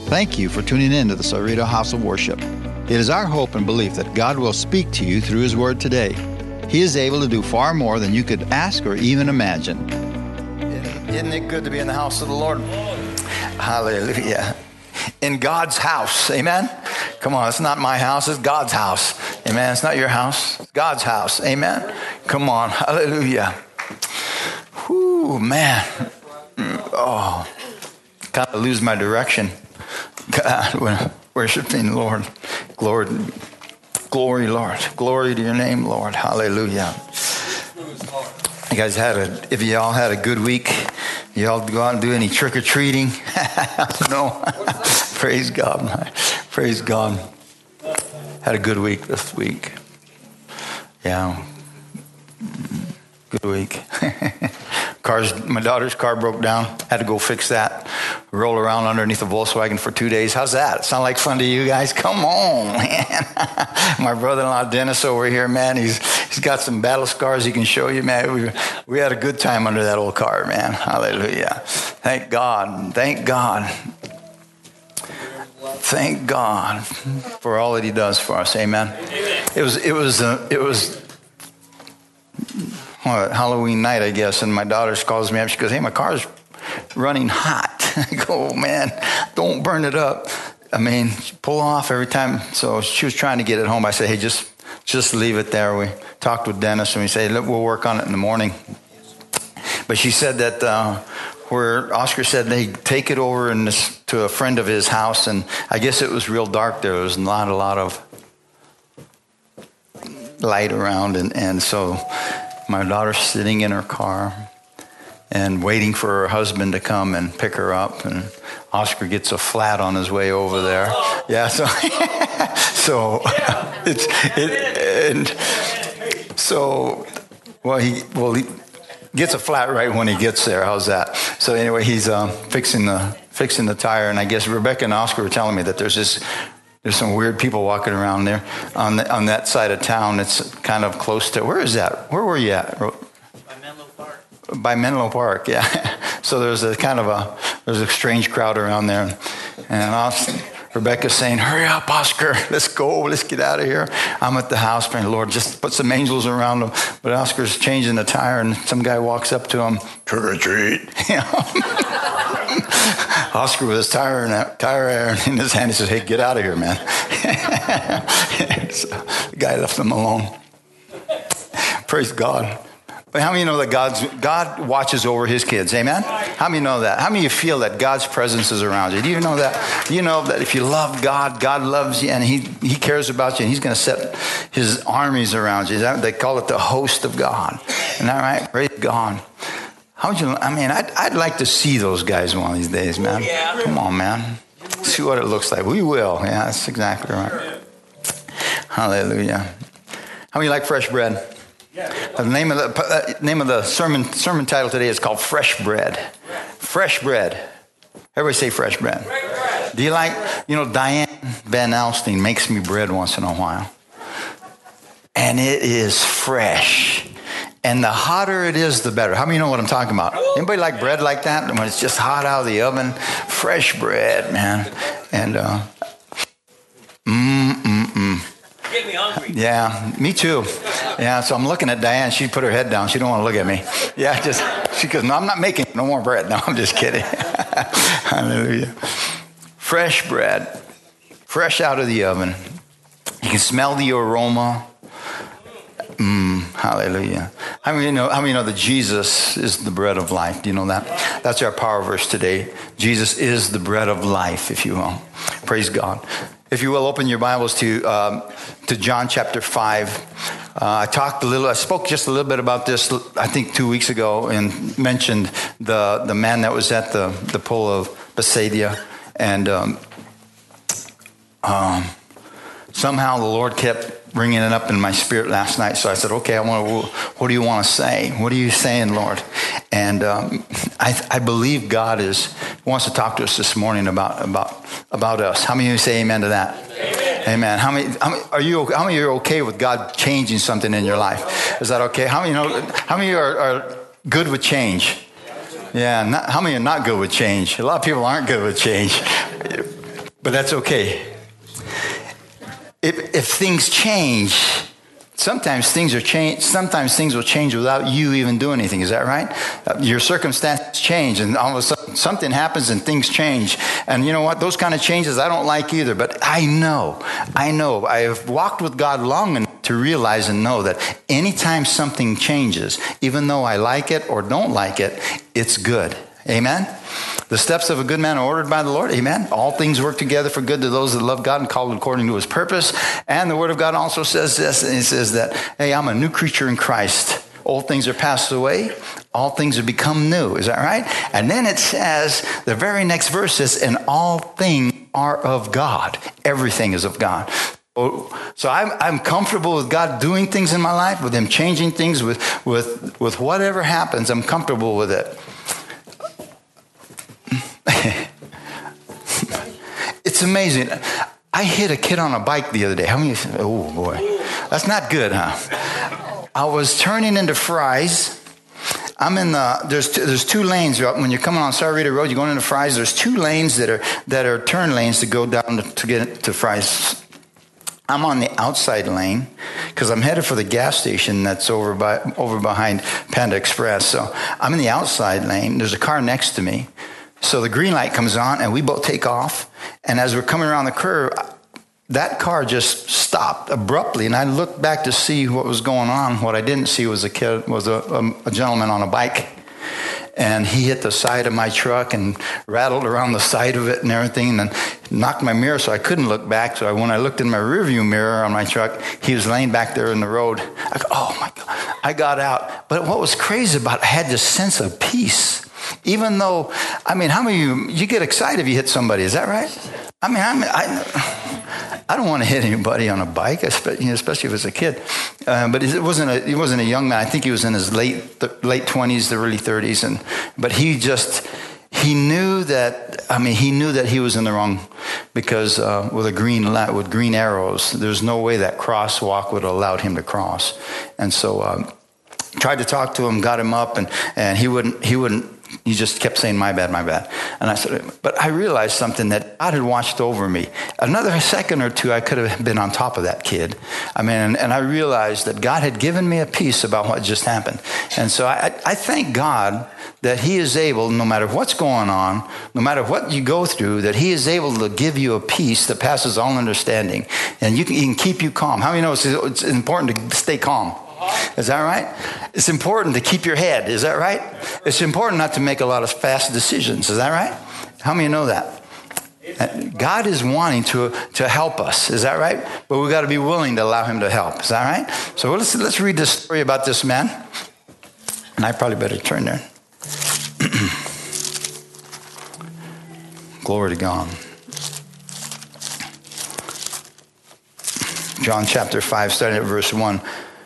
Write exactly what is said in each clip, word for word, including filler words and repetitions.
Thank you for tuning in to the Cerrito House of Worship. It is our hope and belief that God will speak to you through His Word today. He is able to do far more than you could ask or even imagine. Isn't it good to be in the house of the Lord? Hallelujah. In God's house. Amen? Come on, it's not my house, it's God's house. Amen? It's not your house, it's God's house. Amen? Come on. Hallelujah. Whoo, man. Oh, kind of lose my direction. God, when worshiping Lord. Glory, glory, Lord. Glory to your name, Lord. Hallelujah. You guys had a, if you all had a good week, you all go out and do any trick-or-treating? No. Praise God. Praise God. Had a good week this week. Yeah. Good week. Cars, my daughter's car broke down. Had to go fix that. Roll around underneath a Volkswagen for two days. How's that? Sound like fun to you guys? Come on, man. My brother-in-law Dennis over here, man, he's he's got some battle scars he can show you, man. We we had a good time under that old car, man. Hallelujah. Thank God. Thank God. Thank God for all that He does for us. Amen. It was it was uh, it was. Well, Halloween night, I guess, and my daughter calls me up. She goes, "Hey, my car's running hot." I go, "Oh, man, don't burn it up." I mean, pull off every time. So she was trying to get it home. I said, "Hey, just just leave it there." We talked with Dennis, and we said, "Look, we'll work on it in the morning." But she said that uh, where Oscar said they take it over and this, to a friend of his house, and I guess it was real dark there. There was not a lot of light around, and, and so my daughter's sitting in her car and waiting for her husband to come and pick her up. And Oscar gets a flat on his way over there. Yeah, so so it's it, and so well he well he gets a flat right when he gets there. How's that? So anyway, he's um, fixing the fixing the tire, and I guess Rebecca and Oscar were telling me that there's this. There's some weird people walking around there on the, on that side of town. It's kind of close to, where is that? Where were you at? By Menlo Park. By Menlo Park, yeah. So there's a kind of a, there's a strange crowd around there. And Oscar, Rebecca's saying, "Hurry up, Oscar. Let's go. Let's get out of here." I'm at the house praying, "Lord, just put some angels around him." But Oscar's changing the tire, and some guy walks up to him, "Trick or treat." You know? Oscar with his tire and tire air in his hand, he says, "Hey, get out of here, man." So the guy left him alone. Praise God. But how many of you know that God's, God watches over His kids? Amen? How many know that? How many of you feel that God's presence is around you? Do you know that? Do you know that if you love God, God loves you and He, he cares about you, and He's going to set His armies around you? That, they call it the host of God. Isn't that right? Praise God. How would you, I mean, I'd, I'd like to see those guys one of these days, man. Yeah. Come on, man. See what it looks like. We will. Yeah, that's exactly right. Hallelujah. How many like fresh bread? Yeah. The name of the uh, name of the sermon sermon title today is called Fresh Bread. Fresh bread. Everybody say fresh bread. Fresh bread. Do you like, you know, Diane Van Alstyne makes me bread once in a while. And it is fresh. And the hotter it is, the better. How many know what I'm talking about? Anybody like bread like that? When it's just hot out of the oven? Fresh bread, man. And, uh, mm, mm, mm. Get me hungry. Yeah, me too. Yeah, so I'm looking at Diane. She put her head down. She don't want to look at me. Yeah, just, she goes, "No, I'm not making no more bread." No, I'm just kidding. Hallelujah. Fresh bread. Fresh out of the oven. You can smell the aroma. Mm, hallelujah. How many know, how many know that Jesus is the bread of life? Do you know that? That's our power verse today. Jesus is the bread of life, if you will. Praise God. If you will, open your Bibles to um, to John chapter five. Uh, I talked a little, I spoke just a little bit about this, I think two weeks ago, and mentioned the, the man that was at the, the pool of Bethsaida. And um, um, somehow the Lord kept bringing it up in my spirit last night. So I said, okay, I want to, what do you want to say? What are you saying, Lord? And um, I, I believe God is wants to talk to us this morning about about about us. How many of you say amen to that? Amen. Amen. How many, how many are you? How many of you are okay with God changing something in your life? Is that okay? How many know? How many are, are good with change? Yeah. Not, how many are not good with change? A lot of people aren't good with change. But that's okay. If, if things change, sometimes things are change. Sometimes things will change without you even doing anything. Is that right? Uh, your circumstances change, and all of a sudden something happens, and things change. And you know what? Those kind of changes I don't like either. But I know, I know. I have walked with God long enough to realize and know that anytime something changes, even though I like it or don't like it, it's good. Amen. The steps of a good man are ordered by the Lord. Amen. All things work together for good to those that love God and called according to his purpose. And the word of God also says this. And it says that, hey, I'm a new creature in Christ. Old things are passed away. All things have become new. Is that right? And then it says, the very next verse says, and all things are of God. Everything is of God. So I'm, I'm comfortable with God doing things in my life, with him changing things, with, with, with whatever happens. I'm comfortable with it. It's amazing. I hit a kid on a bike the other day. How many? Oh boy, that's not good, huh? I was turning into Fry's. I'm in the there's two, there's two lanes when you're coming on Sarita Road. You're going into Fry's. There's two lanes that are that are turn lanes to go down to, to get to Fry's. I'm on the outside lane because I'm headed for the gas station that's over by over behind Panda Express. So I'm in the outside lane. There's a car next to me. So the green light comes on, and we both take off. And as we're coming around the curve, that car just stopped abruptly. And I looked back to see what was going on. What I didn't see was a kid, was a, a, a gentleman on a bike. And he hit the side of my truck and rattled around the side of it and everything, and then knocked my mirror, so I couldn't look back. So when I looked in my rearview mirror on my truck, he was laying back there in the road. I go, oh my God. I got out. But what was crazy about it, I had this sense of peace. Even though, I mean, how many of you, you get excited if you hit somebody, is that right? I mean, I mean, I, I don't want to hit anybody on a bike, especially, especially if it's a kid. Uh, but it wasn't a, he wasn't a young man. I think he was in his late late twenties, the early thirties, and but he just he knew that. I mean, he knew that he was in the wrong, because uh, with a green light, with green arrows, there's no way that crosswalk would have allowed him to cross, and so um, tried to talk to him, got him up, and and he wouldn't he wouldn't. He just kept saying, my bad, my bad. And I said, but I realized something, that God had watched over me. Another second or two, I could have been on top of that kid. I mean, and, and I realized that God had given me a peace about what just happened. And so I, I thank God that he is able, no matter what's going on, no matter what you go through, that he is able to give you a peace that passes all understanding. And you can, he can keep you calm. How many know it's, it's important to stay calm? Is that right? It's important to keep your head. Is that right? It's important not to make a lot of fast decisions. Is that right? How many know that? God is wanting to, to help us. Is that right? But we've got to be willing to allow him to help. Is that right? So let's, let's read this story about this man. And I probably better turn there. Glory to God. John chapter five, starting at verse one.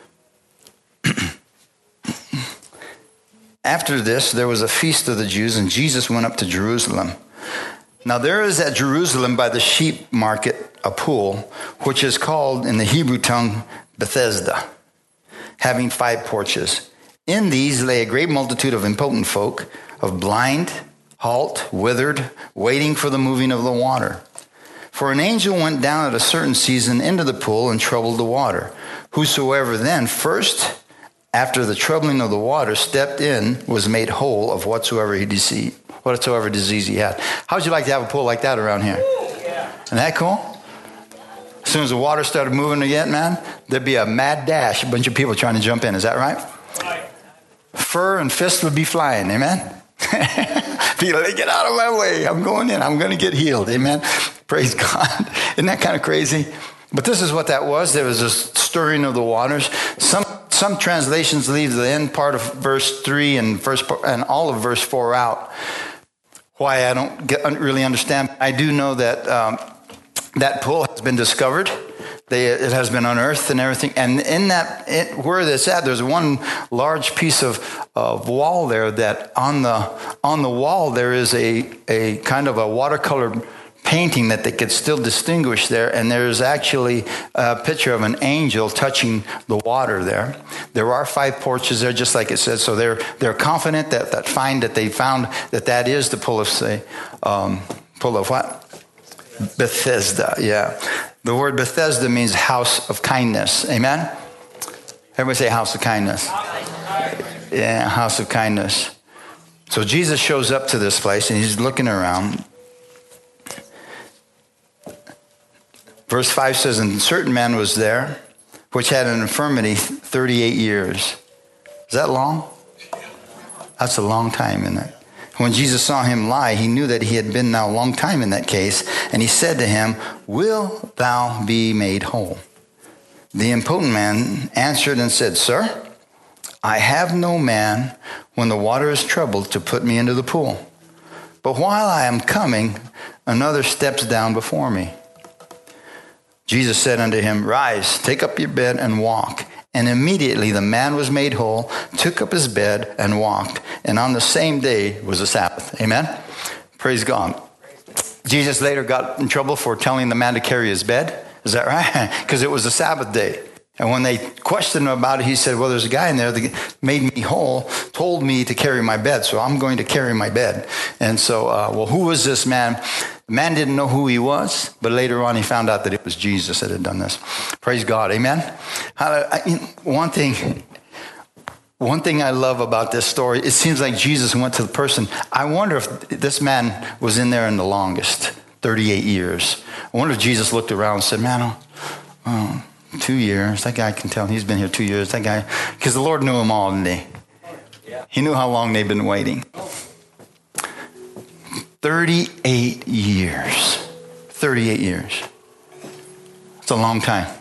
After this, there was a feast of the Jews, and Jesus went up to Jerusalem. Now there is at Jerusalem by the sheep market a pool, which is called in the Hebrew tongue Bethesda, having five porches. In these lay a great multitude of impotent folk, of blind, halt, withered, waiting for the moving of the water. For an angel went down at a certain season into the pool and troubled the water. Whosoever then first, after the troubling of the water, stepped in, was made whole of whatsoever he deceived, whatsoever disease he had. How would you like to have a pool like that around here? Yeah. Isn't that cool? As soon as the water started moving again, man, there'd be a mad dash, a bunch of people trying to jump in. Is that right? Right. Fur and fists would be flying. Amen? People, get out of my way. I'm going in. I'm going to get healed. Amen? Praise God. Isn't that kind of crazy? But this is what that was. There was a stirring of the waters. Some some translations leave the end part of verse three and verse and all of verse four out. Why, I don't get, really understand. I do know that um, that pool has been discovered. They, it has been unearthed and everything. And in that, it, where that's at, there's one large piece of, of wall there that on the on the wall there is a a kind of a watercolor painting that they could still distinguish there, and there's actually a picture of an angel touching the water there. There are five porches there, just like it says. So they're they're confident that that find that they found that that is the pool of say um, pool of what Bethesda, yeah. The word Bethesda means house of kindness. Amen? Everybody say house of kindness. Yeah, house of kindness. So Jesus shows up to this place and he's looking around. Verse five says, and a certain man was there, which had an infirmity thirty-eight years. Is that long? That's a long time, isn't it? When Jesus saw him lie, he knew that he had been now a long time in that case, and he said to him, will thou be made whole? The impotent man answered and said, sir, I have no man when the water is troubled to put me into the pool. But while I am coming, another steps down before me. Jesus said unto him, rise, take up your bed and walk. And immediately the man was made whole, took up his bed and walked. And on the same day was the Sabbath. Amen? Praise God. Jesus later got in trouble for telling the man to carry his bed. Is that right? Because it was the Sabbath day. And when they questioned him about it, he said, well, there's a guy in there that made me whole, told me to carry my bed, so I'm going to carry my bed. And so, uh, well, who was this man? The man didn't know who he was, but later on he found out that it was Jesus that had done this. Praise God. Amen? One thing, one thing I love about this story, it seems like Jesus went to the person. I wonder if this man was in there in the longest, thirty-eight years. I wonder if Jesus looked around and said, man, oh, oh two years. That guy can tell he's been here two years. That guy, because the Lord knew them all, didn't he? He knew how long they've been waiting. thirty-eight years. thirty-eight years. It's a long time.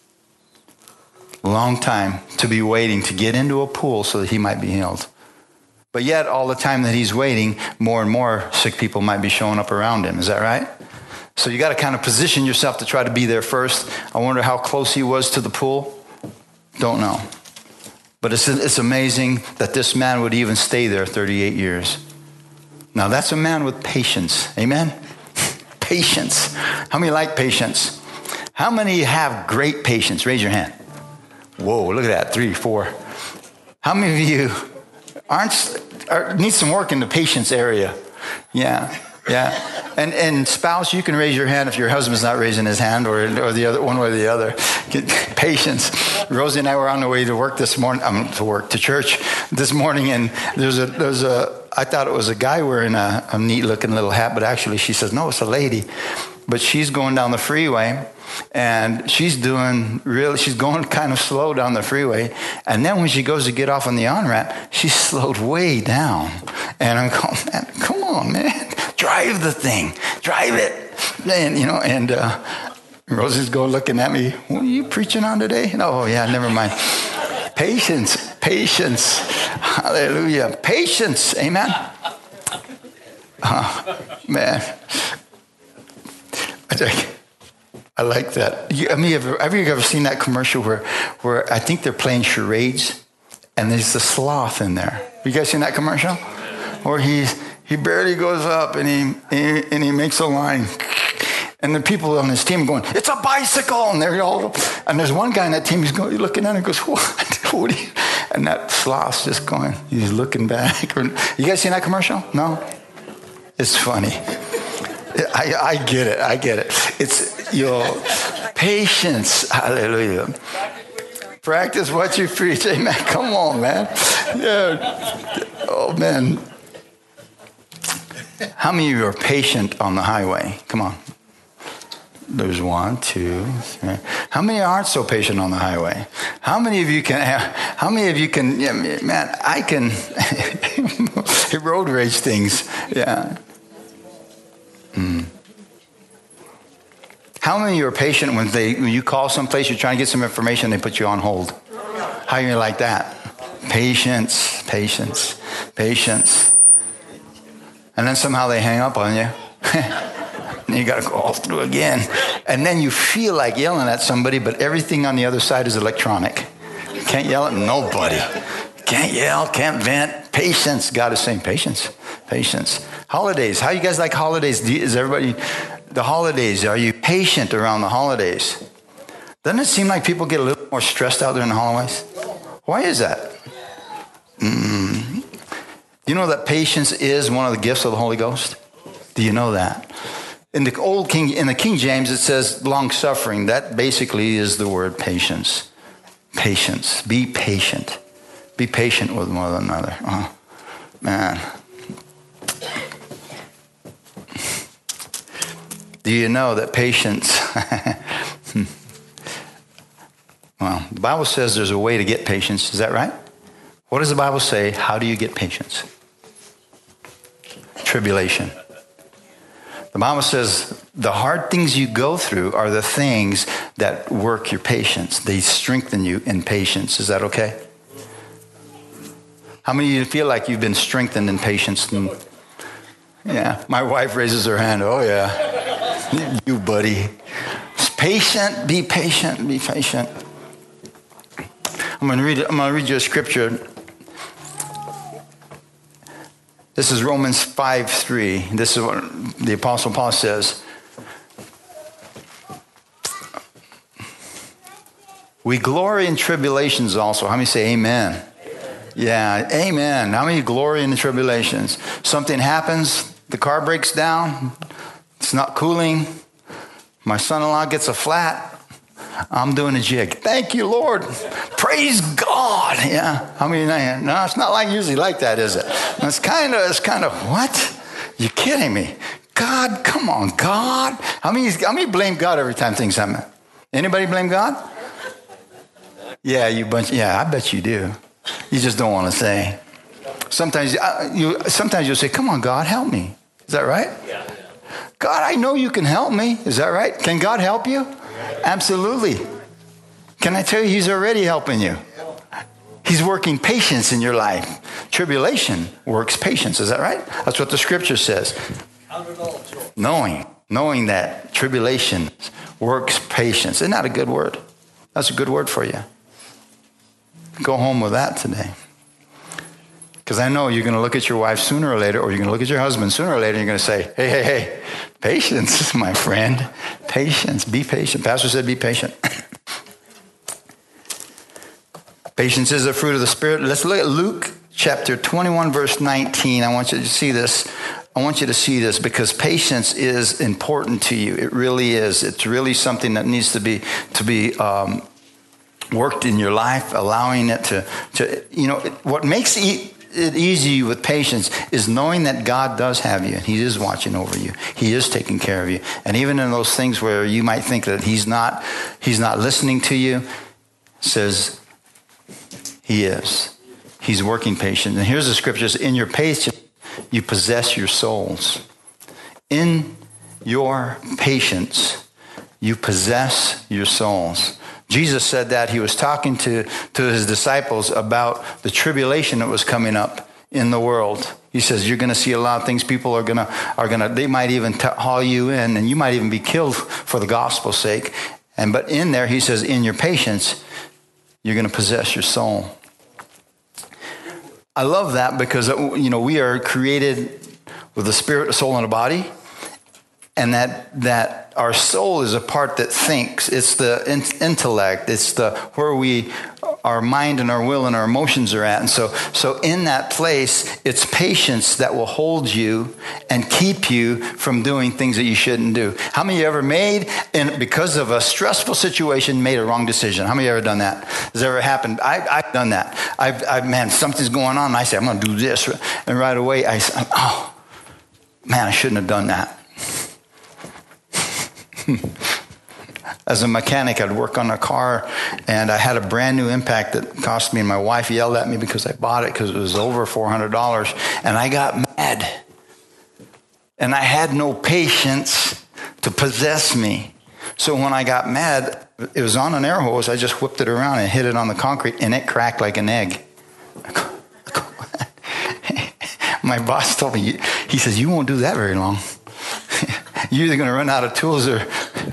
Long time to be waiting to get into a pool so that he might be healed. But yet, all the time that he's waiting, more and more sick people might be showing up around him. Is that right? So you got to kind of position yourself to try to be there first. I wonder how close he was to the pool. Don't know. But it's, it's amazing that this man would even stay there thirty-eight years. Now that's a man with patience. Amen? Patience. How many like patience? How many have great patience? Raise your hand. Whoa, look at that. Three, four. How many of you aren't are, need some work in the patience area? Yeah. Yeah, and and spouse, you can raise your hand if your husband's not raising his hand, or or the other one way or the other. Get patience. Rosie and I were on the way to work this morning. I'm um, to work to church this morning, and there's a there's a. I thought it was a guy wearing a, a neat looking little hat, but actually she says no, it's a lady. But she's going down the freeway, and she's doing really. She's going kind of slow down the freeway, and then when she goes to get off on the on ramp, she's slowed way down. And I'm going, man, come on, man. Drive the thing. Drive it. And, you know, and uh, Rosie's going looking at me. What are you preaching on today? Oh, yeah, never mind. Patience. Patience. Hallelujah. Patience. Amen. Uh, man. I, I like that. You, I mean, have, have you ever seen that commercial where, where I think they're playing charades and there's the sloth in there? You guys seen that commercial? Where he's... He barely goes up, and he, he and he makes a line. And the people on his team going, it's a bicycle. And they're all, and there's one guy on that team, he's going, looking at it and goes, what? What are you? And that sloth's just going, he's looking back. You guys seen that commercial? No? It's funny. I, I get it. I get it. It's, you know, patience. Hallelujah. Practice what you preach. Amen. Come on, man. Yeah. Oh, man. How many of you are patient on the highway? Come on. There's one, two, three. How many aren't so patient on the highway? How many of you can, how many of you can, yeah, man, I can road rage things. Yeah. Mm. How many of you are patient when they, when you call someplace, you're trying to get some information, they put you on hold? How are you like that? Patience, patience, patience. And then somehow they hang up on you. And you got to go all through again. And then you feel like yelling at somebody, but everything on the other side is electronic. You can't yell at nobody. Can't yell, can't vent. Patience. God is saying patience, patience. Holidays. How you guys like holidays? Is everybody, the holidays, are you patient around the holidays? Doesn't it seem like people get a little more stressed out during the holidays? Why is that? Mm. You know that patience is one of the gifts of the Holy Ghost? Do you know that? In the old King, in the King James, it says long suffering. That basically is the word patience. Patience. Be patient. Be patient with one another. Oh, man. Do you know that patience? Well, the Bible says there's a way to get patience. Is that right? What does the Bible say? How do you get patience? Tribulation. The Bible says the hard things you go through are the things that work your patience. They strengthen you in patience. Is that okay? How many of you feel like you've been strengthened in patience? And, yeah, my wife raises her hand. Oh, yeah. You, buddy. Patient, be patient, be patient. I'm going to read, I'm going to read you a scripture. This is Romans five three. This is what the Apostle Paul says. We glory in tribulations also. How many say amen? Amen? Yeah, amen. How many glory in the tribulations? Something happens, the car breaks down, it's not cooling, my son-in-law gets a flat, I'm doing a jig. Thank you, Lord. Praise God. Yeah. I mean, no, it's not like usually like that, is it? It's kind of, it's kind of, what? You kidding me? God, come on, God. How many, how many blame God every time things happen? Anybody blame God? Yeah, you bunch. Yeah, I bet you do. You just don't want to say. Sometimes you, sometimes you'll say, come on, God, help me. Is that right? Yeah. God, I know you can help me. Is that right? Can God help you? Absolutely. Can I tell you, he's already helping you. He's working patience in your life. Tribulation works patience. Is that right? That's what the scripture says. Knowing, knowing that tribulation works patience. Isn't that a good word? That's a good word for you. Go home with that today. Because I know you're going to look at your wife sooner or later, or you're going to look at your husband sooner or later, and you're going to say, hey, hey, hey, patience, my friend. Patience. Be patient. Pastor said be patient. Patience is a fruit of the Spirit. Let's look at Luke chapter twenty-one, verse nineteen. I want you to see this. I want you to see this because patience is important to you. It really is. It's really something that needs to be to be um, worked in your life, allowing it to, to you know, it, what makes it, it easy with patience is knowing that God does have you and he is watching over you. He is taking care of you. And even in those things where you might think that he's not, he's not listening to you, says he is. He's working patience. And here's the scriptures. In your patience, you possess your souls. In your patience, you possess your souls. Jesus said that. He was talking to, to his disciples about the tribulation that was coming up in the world. He says, you're going to see a lot of things. People are going to, are going to, they might even t- haul you in and you might even be killed for the gospel's sake. And, but in there, he says, in your patience, you're going to possess your soul. I love that because, you know, we are created with a spirit, a soul, and a body. And that that our soul is a part that thinks. It's the in- intellect. It's the where we, our mind and our will and our emotions are at. And so, so in that place, it's patience that will hold you and keep you from doing things that you shouldn't do. How many of you ever made, and because of a stressful situation, made a wrong decision? How many of you ever done that? Has that ever happened? I, I've done that. I've, I've, man, something's going on. And I say, I'm going to do this. And right away, I say, oh, man, I shouldn't have done that. As a mechanic, I'd work on a car, and I had a brand new Impact that cost me, and my wife yelled at me because I bought it because it was over four hundred dollars, and I got mad. And I had no patience to possess me. So when I got mad, it was on an air hose. I just whipped it around and hit it on the concrete, and it cracked like an egg. My boss told me, he says, you won't do that very long. You're either going to run out of tools or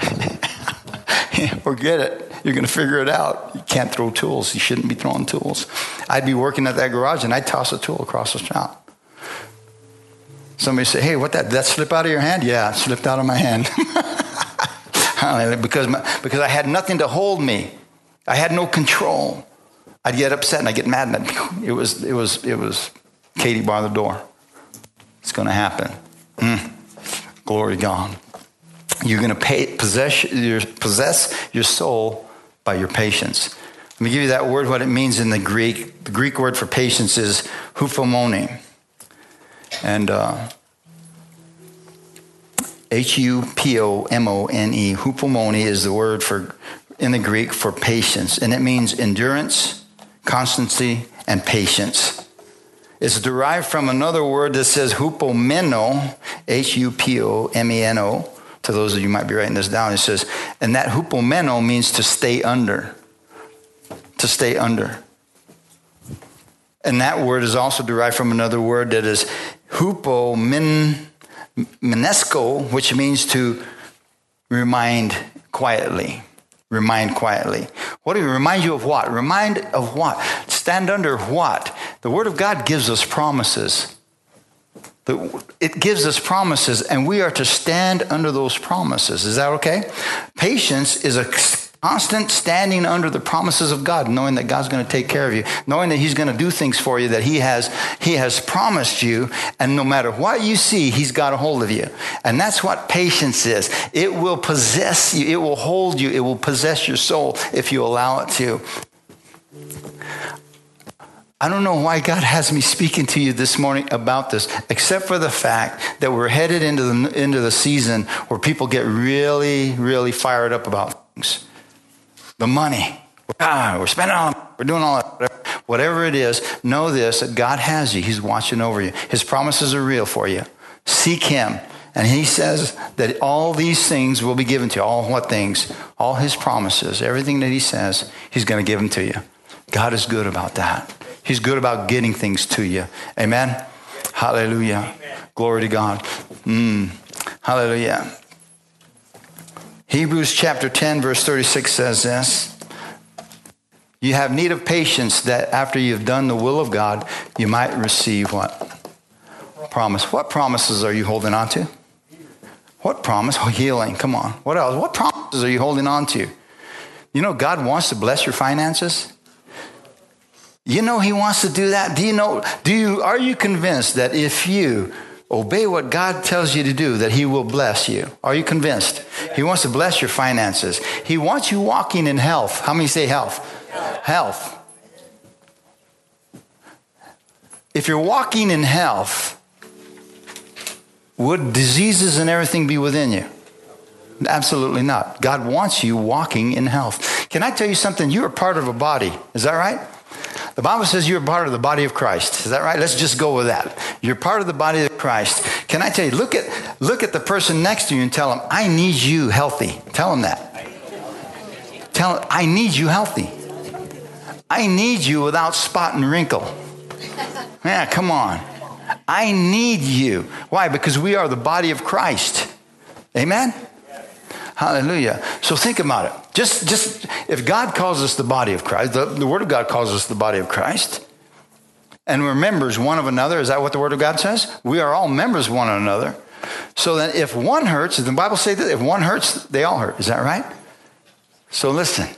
forget it. You're going to figure it out. You can't throw tools. You shouldn't be throwing tools. I'd be working at that garage and I'd toss a tool across the shop. Somebody say, hey, what that, did that slip out of your hand? Yeah, it slipped out of my hand. because, my, because I had nothing to hold me. I had no control. I'd get upset and I'd get mad. And I'd, it was, it was, it was, Katie, bar the door. It's going to happen. Mm. Glory to God. You're going to pay, possess, your, possess your soul by your patience. Let me give you that word, what it means in the Greek. The Greek word for patience is hupomone. And uh, H U P O M O N E. Hupomone is the word for in the Greek for patience. And it means endurance, constancy, and patience. It's derived from another word that says hupomeno, H U P O M E N O. To those of you who might be writing this down, it says, and that hupomeno means to stay under. To stay under. And that word is also derived from another word that is hupomenesco, which means to remind quietly. Remind quietly. What do you remind you of what? Remind of what? Stand under what? The Word of God gives us promises. It gives us promises, and we are to stand under those promises. Is that okay? Patience is a constant standing under the promises of God, knowing that God's going to take care of you, knowing that He's going to do things for you that He has He has promised you, and no matter what you see, He's got a hold of you. And that's what patience is. It will possess you. It will hold you. It will possess your soul if you allow it to. I don't know why God has me speaking to you this morning about this, except for the fact that we're headed into the into the season where people get really, really fired up about things. The money. Ah, we're spending all, we're doing all that. Whatever, whatever it is, know this, that God has you. He's watching over you. His promises are real for you. Seek Him. And He says that all these things will be given to you. All what things? All His promises. Everything that He says, He's going to give them to you. God is good about that. He's good about getting things to you. Amen? Hallelujah. Amen. Glory to God. Mm. Hallelujah. Hebrews chapter ten, verse thirty-six says this. You have need of patience that after you've done the will of God, you might receive what? Promise. What promises are you holding on to? What promise? Oh, healing. Come on. What else? What promises are you holding on to? You know, God wants to bless your finances. You know He wants to do that. Do you know, do you, are you convinced that if you obey what God tells you to do, that He will bless you? Are you convinced? He wants to bless your finances. He wants you walking in health. How many say health? Health. If you're walking in health, would diseases and everything be within you? Absolutely not. God wants you walking in health. Can I tell you something? You are part of a body. Is that right? The Bible says you're part of the body of Christ. Is that right? Let's just go with that. You're part of the body of Christ. Can I tell you, look at look at the person next to you and tell them, I need you healthy. Tell them that. Tell them, I need you healthy. I need you without spot and wrinkle. Yeah, come on. I need you. Why? Because we are the body of Christ. Amen? Hallelujah. So think about it. Just, just if God calls us the body of Christ, the, the Word of God calls us the body of Christ, and we're members one of another. Is that what the Word of God says? We are all members of one another. So that if one hurts, does the Bible say that if one hurts, they all hurt? Is that right? So listen.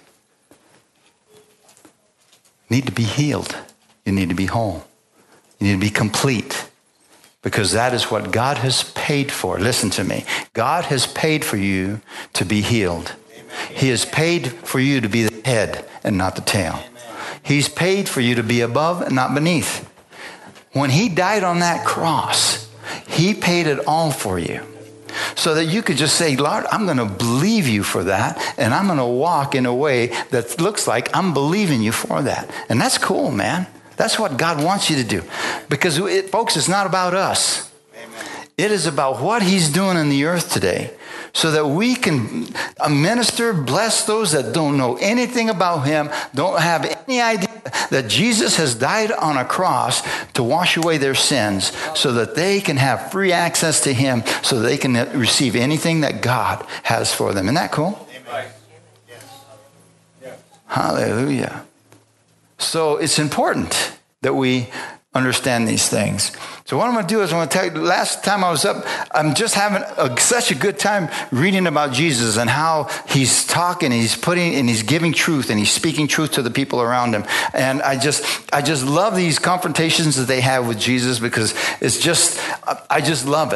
You need to be healed. You need to be whole. You need to be complete. Because that is what God has paid for. Listen to me. God has paid for you to be healed. Amen. He has paid for you to be the head and not the tail. Amen. He's paid for you to be above and not beneath. When He died on that cross, He paid it all for you. So that you could just say, Lord, I'm going to believe you for that. And I'm going to walk in a way that looks like I'm believing you for that. And that's cool, man. That's what God wants you to do. Because, it, folks, it's not about us. Amen. It is about what He's doing in the earth today so that we can minister, bless those that don't know anything about Him, don't have any idea that Jesus has died on a cross to wash away their sins so that they can have free access to Him so that they can receive anything that God has for them. Isn't that cool? Amen. Yes. Hallelujah. So it's important that we understand these things. So what I'm going to do is I'm going to tell you, last time I was up, I'm just having a, such a good time reading about Jesus and how He's talking, He's putting, and He's giving truth, and He's speaking truth to the people around Him. And I just, I just love these confrontations that they have with Jesus because it's just, I just love it.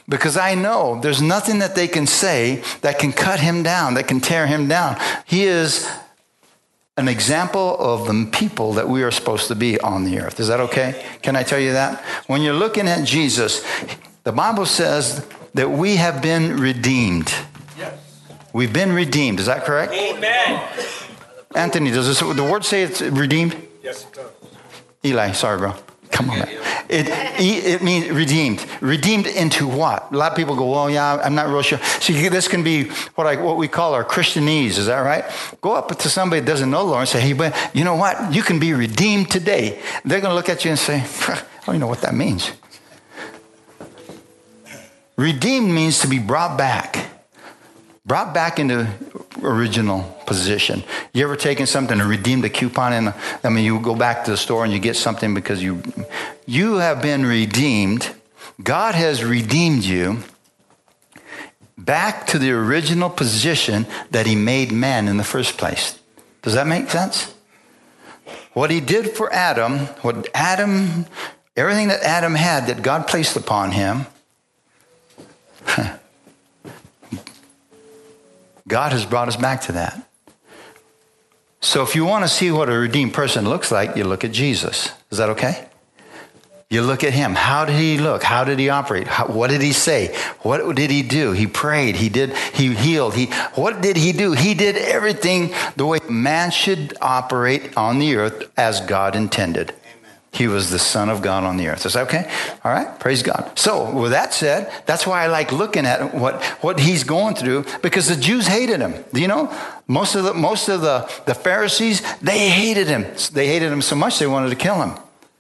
because I know there's nothing that they can say that can cut him down, that can tear him down. He is an example of the people that we are supposed to be on the earth. Is that okay? Can I tell you that? When you're looking at Jesus, the Bible says that we have been redeemed. Yes. We've been redeemed. Is that correct? Amen. Anthony, does this, the word say it's redeemed? Yes, it does. Eli, sorry, bro. Come on, man. It, it means redeemed. Redeemed into what? A lot of people go, well, yeah, I'm not real sure. See, this can be what I what we call our Christianese. Is that right? Go up to somebody that doesn't know the Lord and say, hey, but you know what? You can be redeemed today. They're going to look at you and say, I don't even know what that means. Redeemed means to be brought back. Brought back into original position. You ever taken something and redeemed a coupon? And I mean, you go back to the store and you get something because you you have been redeemed. God has redeemed you back to the original position that he made man in the first place. Does that make sense? What he did for Adam, what Adam, everything that Adam had that God placed upon him, God has brought us back to that. So if you want to see what a redeemed person looks like, you look at Jesus. Is that okay? You look at him. How did he look? How did he operate? How, what did he say? What did he do? He prayed. He did. He healed. He. What did he do? He did everything the way man should operate on the earth as God intended. He was the Son of God on the earth. Is that okay? All right. Praise God. So with that said, that's why I like looking at what, what he's going through, because the Jews hated him. Do you know? Most of the most of the, the Pharisees, they hated him. They hated him so much they wanted to kill him.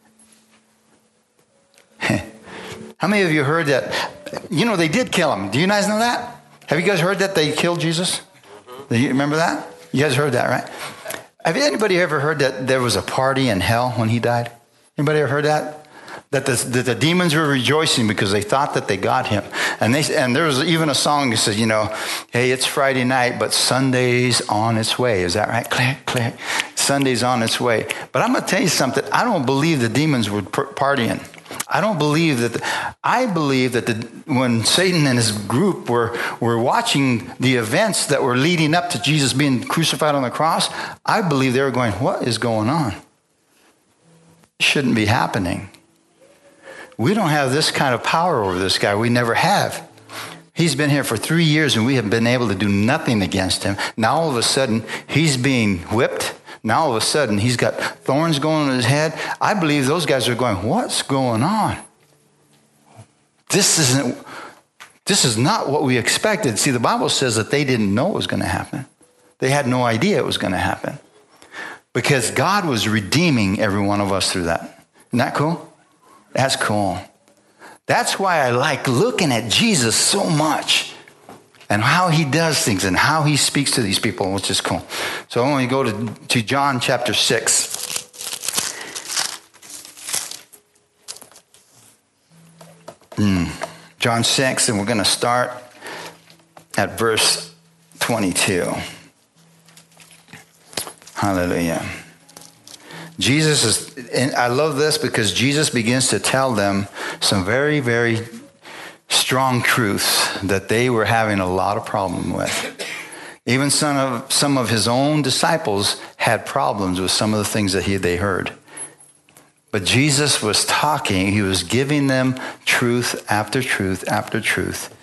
How many of you heard that? You know, they did kill him. Do you guys know that? Have you guys heard that they killed Jesus? Do you remember that? You guys heard that, right? Have anybody ever heard that there was a party in hell when he died? Anybody ever heard that? That the, that the demons were rejoicing because they thought that they got him. And they and there was even a song that says, you know, hey, it's Friday night, but Sunday's on its way. Is that right? Click, click. Sunday's on its way. But I'm going to tell you something. I don't believe the demons were partying. I don't believe that. The, I believe that the, when Satan and his group were, were watching the events that were leading up to Jesus being crucified on the cross, I believe they were going, what is going on? Shouldn't be happening. We don't have this kind of power over this guy. We never have. He's been here for three years and we have been able to do nothing against him. Now all of a sudden he's being whipped. Now all of a sudden he's got thorns going on his head. I believe those guys are going, what's going on? This isn't, this is not what we expected. See, the Bible says that they didn't know it was going to happen. They had no idea it was going to happen. Because God was redeeming every one of us through that. Isn't that cool? That's cool. That's why I like looking at Jesus so much and how he does things and how he speaks to these people, which is cool. So I want to go to, to John chapter six. Mm. John six, and we're going to start at verse twenty-two. Hallelujah. Jesus is, and I love this because Jesus begins to tell them some very, very strong truths that they were having a lot of problem with. Even some of, some of his own disciples had problems with some of the things that he, they heard. But Jesus was talking, he was giving them truth after truth after truth.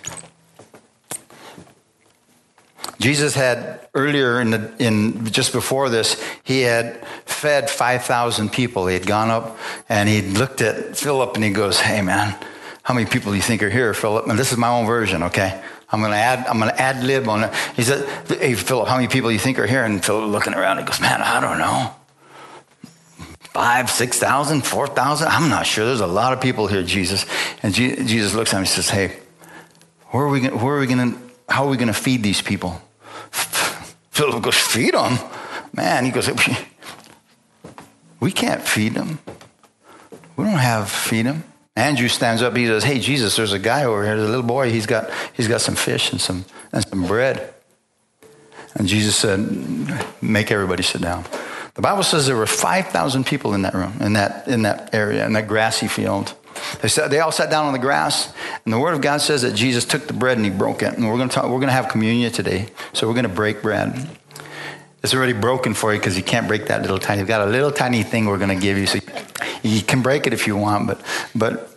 Jesus had earlier in the, in just before this, he had fed five thousand people. He had gone up and he looked at Philip and he goes, "Hey man, how many people do you think are here, Philip?" And this is my own version, okay? I'm going to add, I'm going to ad lib on it. He said, "Hey Philip, how many people do you think are here?" And Philip looking around, he goes, "Man, I don't know. Five, six thousand, four thousand? I'm not sure. There's a lot of people here, Jesus." And G- Jesus looks at him and says, "Hey, where are we going? Where are we going to? How are we going to feed these people?" Philip goes, "Feed them? Man," he goes, "We can't feed them. We don't have feed them." Andrew stands up. He says, "Hey, Jesus, there's a guy over here. There's a little boy. He's got he's got some fish and some and some bread." And Jesus said, "Make everybody sit down." The Bible says there were five thousand people in that room, in that in that area, in that grassy field. They sat, they all sat down on the grass, and the Word of God says that Jesus took the bread and he broke it. And we're going to talk, we're going to have communion today, so we're going to break bread. It's already broken for you because you can't break that little tiny. We've got a little tiny thing we're going to give you, so you can break it if you want. But but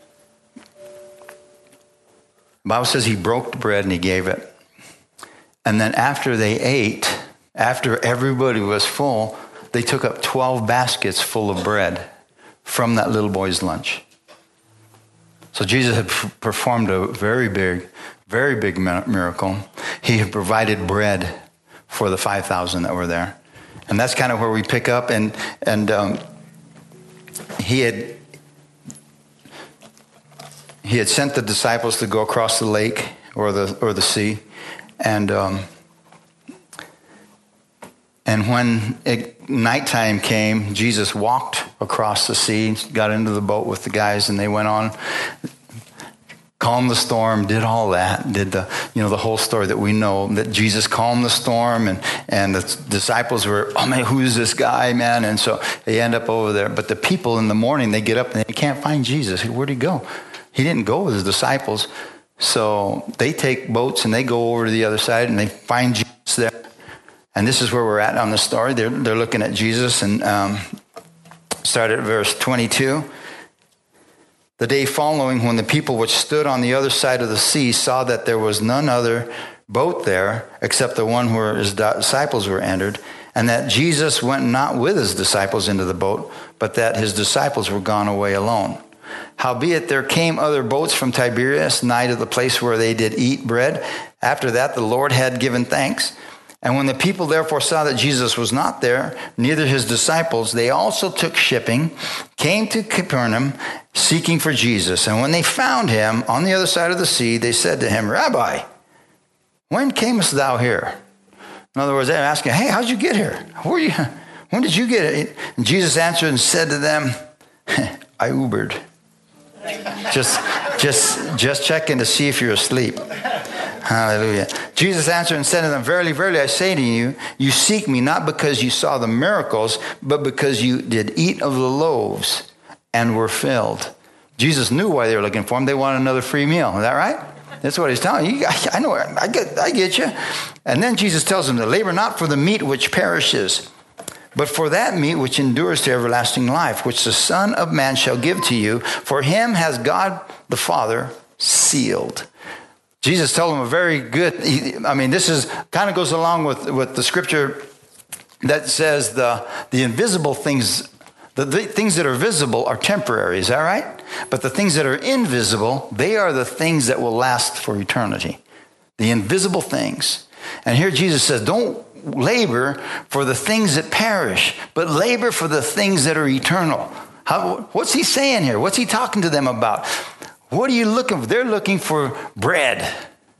the Bible says he broke the bread and he gave it. And then after they ate, after everybody was full, they took up twelve baskets full of bread from that little boy's lunch. So Jesus had performed a very big, very big miracle. He had provided bread for the five thousand that were there. And that's kind of where we pick up. And and um, he had he had sent the disciples to go across the lake or the or the sea. And um, and when it, nighttime came, Jesus walked across the sea, got into the boat with the guys, and they went on, calmed the storm, did all that, did the, you know, the whole story that we know, that Jesus calmed the storm, and, and the disciples were, oh man, who's this guy, man? And so they end up over there. But the people in the morning, they get up and they can't find Jesus. Where'd he go? He didn't go with his disciples. So they take boats and they go over to the other side and they find Jesus there. And this is where we're at on the story. They're, they're looking at Jesus, and um, start at verse twenty-two. The day following, when the people which stood on the other side of the sea saw that there was none other boat there except the one where his disciples were entered, and that Jesus went not with his disciples into the boat, but that his disciples were gone away alone. Howbeit there came other boats from Tiberias, nigh to the place where they did eat bread. After that the Lord had given thanks. And when the people therefore saw that Jesus was not there, neither his disciples, they also took shipping, came to Capernaum, seeking for Jesus. And when they found him on the other side of the sea, they said to him, Rabbi, when camest thou here? In other words, they're asking, hey, how'd you get here? Where you? When did you get it? And Jesus answered and said to them, I Ubered. Just, just, just checking to see if you're asleep. Hallelujah. Jesus answered and said to them, Verily, verily, I say to you, you seek me not because you saw the miracles, but because you did eat of the loaves and were filled. Jesus knew why they were looking for him. They wanted another free meal. Is that right? That's what he's telling you. I know. I get, I get you. And then Jesus tells them to labor not for the meat which perishes, but for that meat which endures to everlasting life, which the Son of Man shall give to you. For him has God the Father sealed. Jesus told them a very good, I mean, this is kind of goes along with, with the scripture that says the, the invisible things, the, the things that are visible are temporary. Is that right? But the things that are invisible, they are the things that will last for eternity. The invisible things. And here Jesus says, don't labor for the things that perish, but labor for the things that are eternal. How, what's he saying here? What's he talking to them about? What are you looking for? They're looking for bread.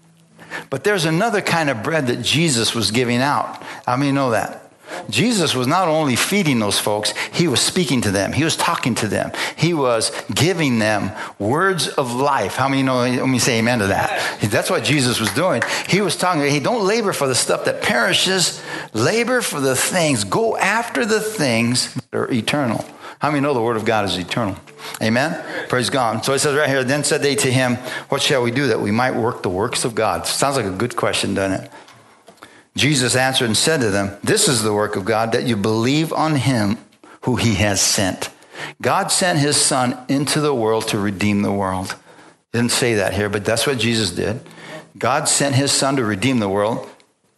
But there's another kind of bread that Jesus was giving out. How many know that? Jesus was not only feeding those folks, he was speaking to them. He was talking to them. He was giving them words of life. How many know? Let me say amen to that. That's what Jesus was doing. He was talking, hey, don't labor for the stuff that perishes. Labor for the things. Go after the things that are eternal. How many know the word of God is eternal? Amen? Praise God. So it says right here, then said they to him, what shall we do that we might work the works of God? Sounds like a good question, doesn't it? Jesus answered and said to them, this is the work of God, that you believe on him who he has sent. God sent his son into the world to redeem the world. Didn't say that here, but that's what Jesus did. God sent his son to redeem the world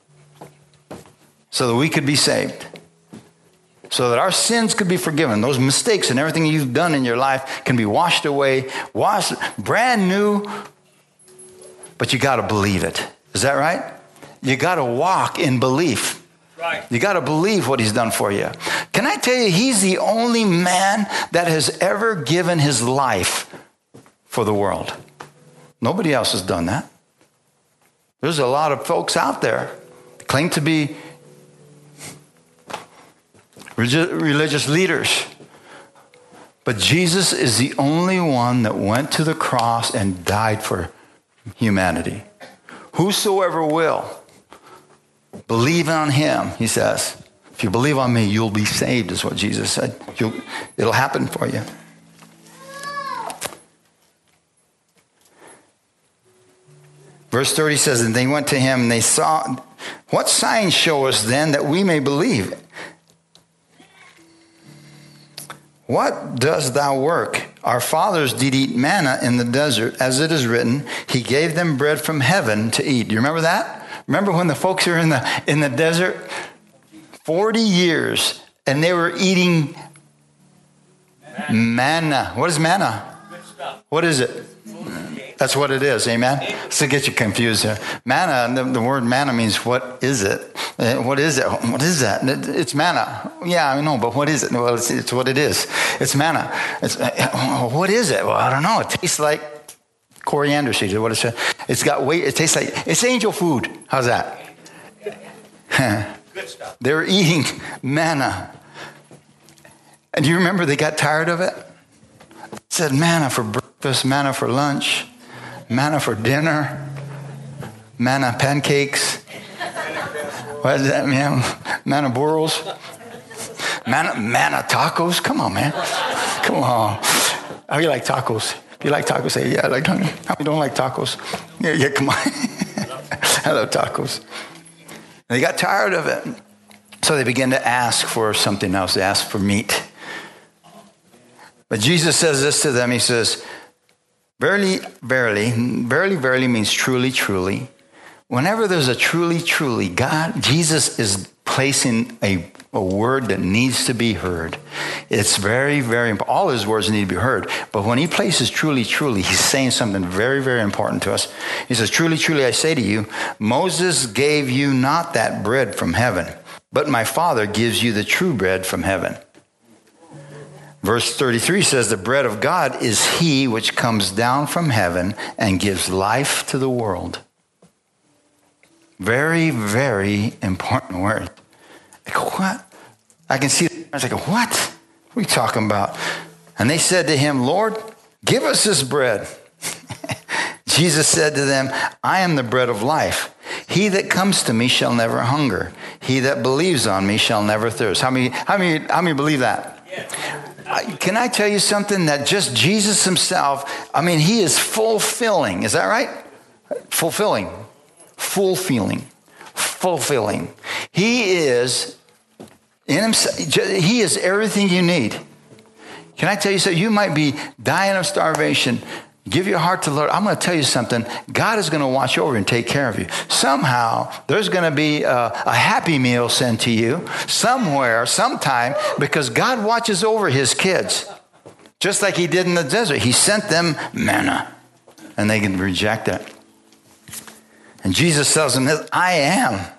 so that we could be saved. So that our sins could be forgiven. Those mistakes and everything you've done in your life can be washed away, washed, brand new. But you got to believe it. Is that right? You got to walk in belief. Right. You got to believe what he's done for you. Can I tell you, he's the only man that has ever given his life for the world. Nobody else has done that. There's a lot of folks out there that claim to be religious leaders. But Jesus is the only one that went to the cross and died for humanity. Whosoever will believe on him, he says. If you believe on me, you'll be saved, is what Jesus said. You'll, it'll happen for you. Verse thirty says, and they went to him and they saw, what signs show us then that we may believe? What does thou work? Our fathers did eat manna in the desert, as it is written, he gave them bread from heaven to eat. Do you remember that? Remember when the folks were in the in the desert? forty years, and they were eating manna. manna. What is manna? Good stuff. What is it? That's what it is, amen? So get you confused here. Manna, the, the word manna means what is it? What is it? What is that? It's manna. Yeah, I know, but what is it? Well, it's, it's what it is. It's manna. It's, what is it? Well, I don't know. It tastes like coriander seeds. What is it? It's got weight. It tastes like, it's angel food. How's that? Good stuff. They were eating manna. And do you remember they got tired of it? It said manna for breakfast, manna for lunch, manna for dinner, manna pancakes. What does that mean? Manna burros? Manna, manna tacos? Come on, man. Come on. How do you like tacos? If you like tacos, say, yeah, I like tacos. How you don't like tacos? Yeah, yeah, come on. I love tacos. They got tired of it. So they began to ask for something else. They asked for meat. But Jesus says this to them. He says, verily, verily, verily, verily means truly, truly. Whenever there's a truly, truly, God, Jesus is placing a, a word that needs to be heard. It's very, very important. All his words need to be heard. But when he places truly, truly, he's saying something very, very important to us. He says, truly, truly, I say to you, Moses gave you not that bread from heaven, but my Father gives you the true bread from heaven. Verse thirty-three says, the bread of God is he which comes down from heaven and gives life to the world. Very, very important word. Like, what? I can see the parents like, what? What are you talking about? And they said to him, Lord, give us this bread. Jesus said to them, I am the bread of life. He that comes to me shall never hunger. He that believes on me shall never thirst. How many, how many, how many believe that? Yeah. Can I tell you something that just Jesus himself, I mean, he is fulfilling. Is that right? Fulfilling. Fulfilling. Fulfilling. He is in himself. He is everything you need. Can I tell you something? You might be dying of starvation. Give your heart to the Lord. I'm going to tell you something. God is going to watch over and take care of you. Somehow, there's going to be a, a happy meal sent to you somewhere, sometime, because God watches over his kids. Just like he did in the desert. He sent them manna, and they can reject it. And Jesus tells them this, I am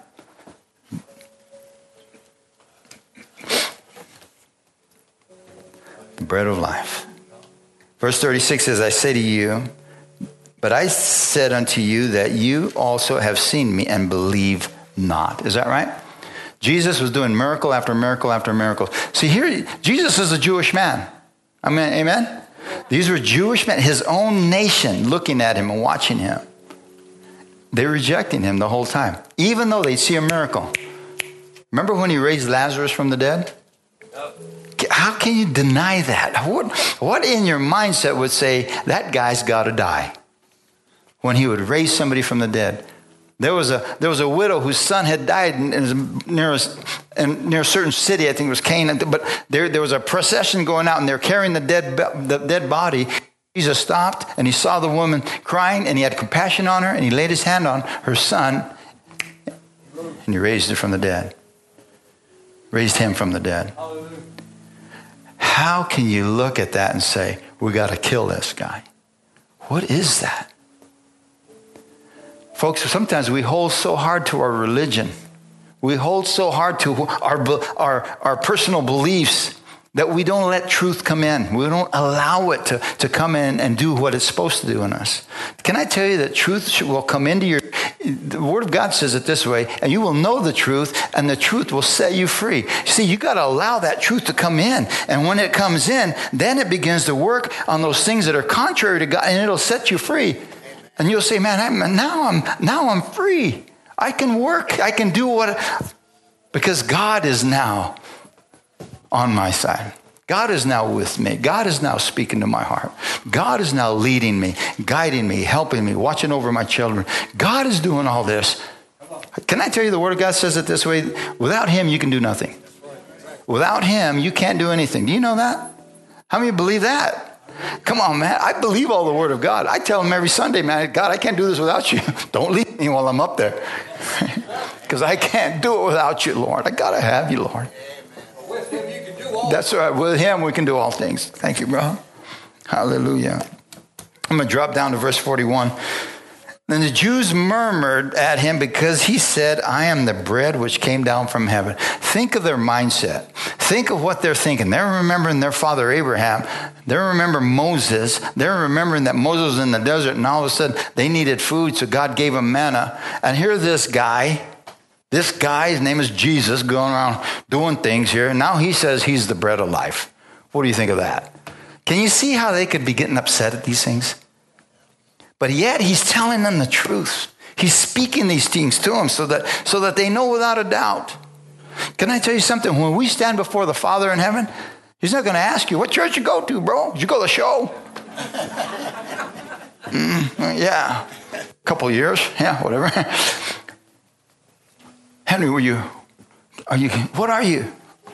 the bread of life. Verse thirty-six says, I say to you, but I said unto you that you also have seen me and believe not. Is that right? Jesus was doing miracle after miracle after miracle. See, here, Jesus is a Jewish man. I mean, amen? These were Jewish men, his own nation looking at him and watching him. They were rejecting him the whole time, even though they'd see a miracle. Remember when he raised Lazarus from the dead? How can you deny that? What, what in your mindset would say that guy's got to die when he would raise somebody from the dead? There was a there was a widow whose son had died in, in near a, in, near a certain city. I think it was Canaan. But there there was a procession going out, and they're carrying the dead the dead body. Jesus stopped, and he saw the woman crying, and he had compassion on her, and he laid his hand on her son, and he raised her from the dead. Raised him from the dead. How can you look at that and say, we got to kill this guy? What is that? Folks, sometimes we hold so hard to our religion. We hold so hard to our, our, our personal beliefs that we don't let truth come in. We don't allow it to, to come in and do what it's supposed to do in us. Can I tell you that truth will come into your... The Word of God says it this way, and you will know the truth, and the truth will set you free. See, you got to allow that truth to come in. And when it comes in, then it begins to work on those things that are contrary to God, and it'll set you free. And you'll say, man, I'm, now I'm now I'm free. I can work. I can do what... Because God is now on my side. God is now with me. God is now speaking to my heart. God is now leading me, guiding me, helping me, watching over my children. God is doing all this. Can I tell you the Word of God says it this way? Without him, you can do nothing. Without him, you can't do anything. Do you know that? How many believe that? Come on, man. I believe all the Word of God. I tell him every Sunday, man, God, I can't do this without you. Don't leave me while I'm up there. Because I can't do it without you, Lord. I got to have you, Lord. With him, you can do all That's right. With him, we can do all things. Thank you, bro. Hallelujah. I'm going to drop down to verse forty-one. Then the Jews murmured at him because he said, I am the bread which came down from heaven. Think of their mindset. Think of what they're thinking. They're remembering their father Abraham. They're remembering Moses. They're remembering that Moses was in the desert, and all of a sudden they needed food, so God gave them manna. And here this guy, this guy, his name is Jesus, going around doing things here. And now he says he's the bread of life. What do you think of that? Can you see how they could be getting upset at these things? But yet he's telling them the truth. He's speaking these things to them so that, so that they know without a doubt. Can I tell you something? When we stand before the Father in heaven, he's not going to ask you, what church you go to, bro? Did you go to the show? mm, yeah. A couple years. Yeah, whatever. Henry, were you, are you, what are you?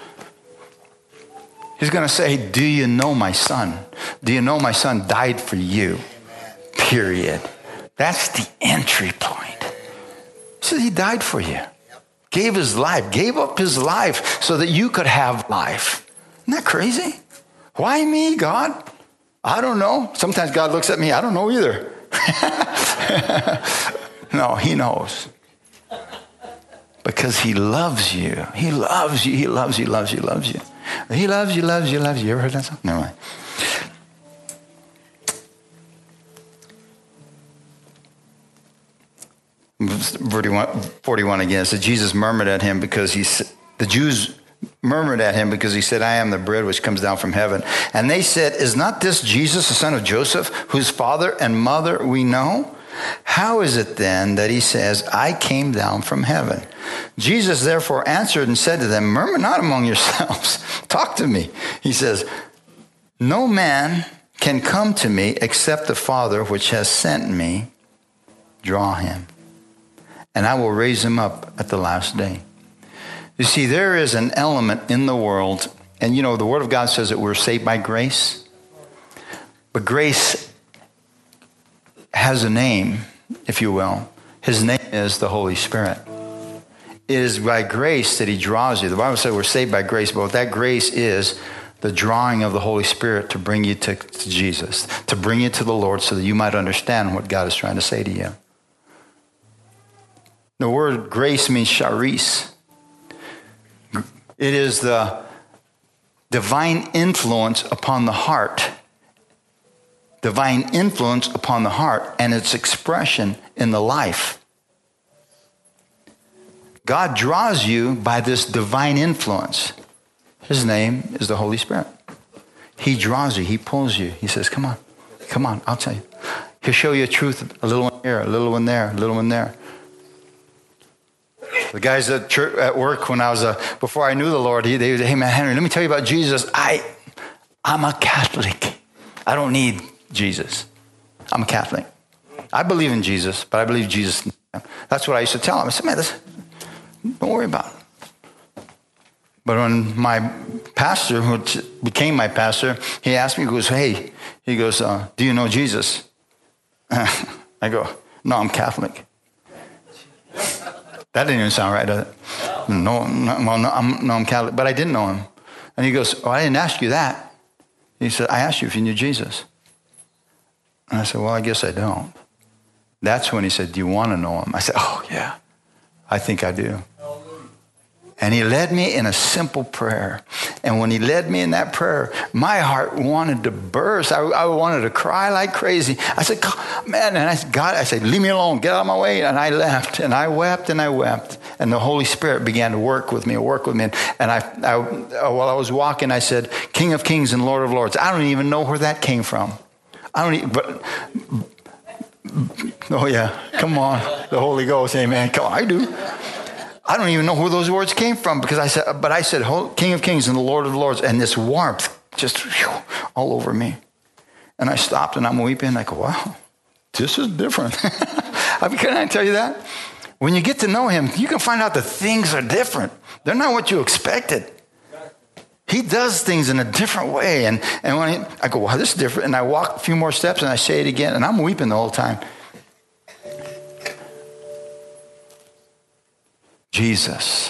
He's going to say, do you know my son? Do you know my son died for you? Period. That's the entry point. He said he died for you. Gave his life. Gave up his life so that you could have life. Isn't that crazy? Why me, God? I don't know. Sometimes God looks at me. I don't know either. No, he knows. Because he loves you. He loves you. He loves you, loves you, loves you. He loves you, loves you, loves you. You ever heard that song? Never mind. forty-one again. So Jesus murmured at him because he, the Jews murmured at him because he said, I am the bread which comes down from heaven. And they said, is not this Jesus, the son of Joseph, whose father and mother we know? How is it then that he says, I came down from heaven? Jesus therefore answered and said to them, murmur not among yourselves. Talk to me. He says, no man can come to me except the Father which has sent me draw him. And I will raise him up at the last day. You see, there is an element in the world, and you know, the Word of God says that we're saved by grace. But grace has a name, if you will. His name is the Holy Spirit. It is by grace that he draws you. The Bible says we're saved by grace, but that grace is the drawing of the Holy Spirit to bring you to, to Jesus, to bring you to the Lord so that you might understand what God is trying to say to you. The word grace means charis. It is the divine influence upon the heart. Divine influence upon the heart and its expression in the life. God draws you by this divine influence. His name is the Holy Spirit. He draws you. He pulls you. He says, come on. Come on. I'll tell you. He'll show you a truth. A little one here, a little one there, a little one there. The guys at church, at work when I was, uh, before I knew the Lord, he, they would say, hey man, Henry, let me tell you about Jesus. I, I'm a Catholic. I don't need Jesus. I'm a Catholic. I believe in Jesus, but I believe Jesus. That's what I used to tell him. I said, man, this, don't worry about it. But when my pastor, who became my pastor, he asked me, he goes, hey, he goes, uh, do you know Jesus? I go, no, I'm Catholic. That didn't even sound right, does it? No, no, well, no, I'm, no, I'm Catholic, but I didn't know him. And he goes, oh, I didn't ask you that. He said, I asked you if you knew Jesus. And I said, well, I guess I don't. That's when he said, do you want to know him? I said, oh, yeah, I think I do. And he led me in a simple prayer. And when he led me in that prayer, my heart wanted to burst. I, I wanted to cry like crazy. I said, man, and I said, God, I said, leave me alone. Get out of my way. And I left. And I wept and I wept. And the Holy Spirit began to work with me, work with me. And I, I, while I was walking, I said, King of Kings and Lord of Lords. I don't even know where that came from. I don't even, but, oh yeah, come on. The Holy Ghost, amen. Come on, I do. I don't even know where those words came from because I said, but I said, King of Kings and the Lord of Lords. And this warmth just whew, all over me. And I stopped and I'm weeping. I go, wow, this is different. I mean, can I tell you that? When you get to know him, you can find out that things are different. They're not what you expected. He does things in a different way. And, and when I, I go, wow, this is different. And I walk a few more steps and I say it again. And I'm weeping the whole time. Jesus.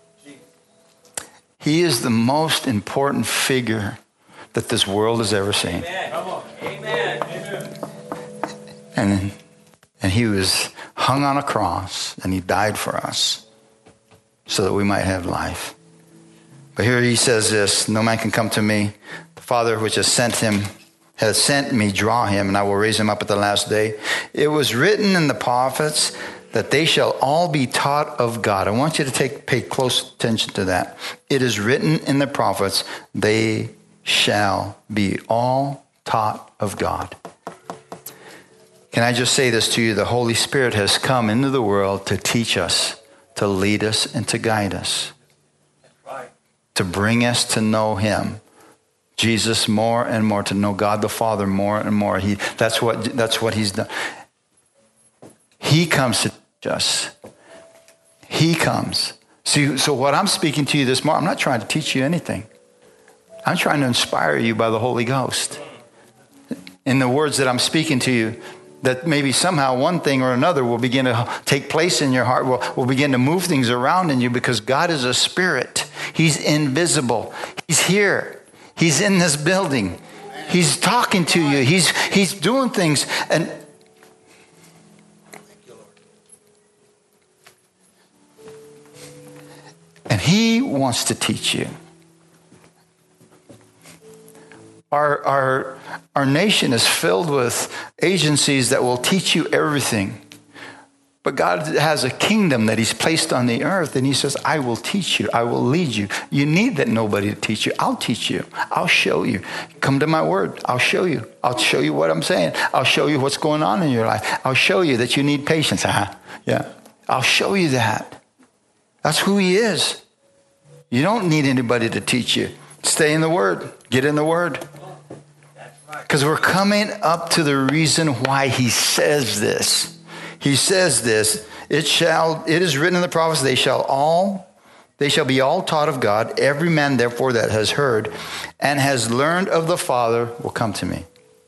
He is the most important figure that this world has ever seen. Amen. Come on. Amen. Amen. And, and he was hung on a cross and he died for us so that we might have life. But here he says this, no man can come to me. The Father which has sent him has sent me, draw him, and I will raise him up at the last day. It was written in the prophets that they shall all be taught of God. I want you to take pay close attention to that. It is written in the prophets, they shall be all taught of God. Can I just say this to you? The Holy Spirit has come into the world to teach us, to lead us, and to guide us. Right. To bring us to know him. Jesus more and more, to know God the Father more and more. He, that's what, that's what he's done. He comes to teach us. He comes. See, so what I'm speaking to you this morning, I'm not trying to teach you anything. I'm trying to inspire you by the Holy Ghost. In the words that I'm speaking to you, that maybe somehow one thing or another will begin to take place in your heart, will, will begin to move things around in you, because God is a spirit. He's invisible. He's here. He's in this building. He's talking to you. He's, he's doing things. And And he wants to teach you. Our, our, our nation is filled with agencies that will teach you everything. But God has a kingdom that he's placed on the earth, and he says, I will teach you. I will lead you. You need that nobody to teach you. I'll teach you. I'll show you. Come to my word. I'll show you. I'll show you what I'm saying. I'll show you what's going on in your life. I'll show you that you need patience. Uh-huh. Yeah. I'll show you that. That's who he is. You don't need anybody to teach you. Stay in the word. Get in the word. Because we're coming up to the reason why he says this. He says this, it shall, it is written in the prophets, they shall all, they shall be all taught of God. Every man, therefore, that has heard and has learned of the Father will come to me.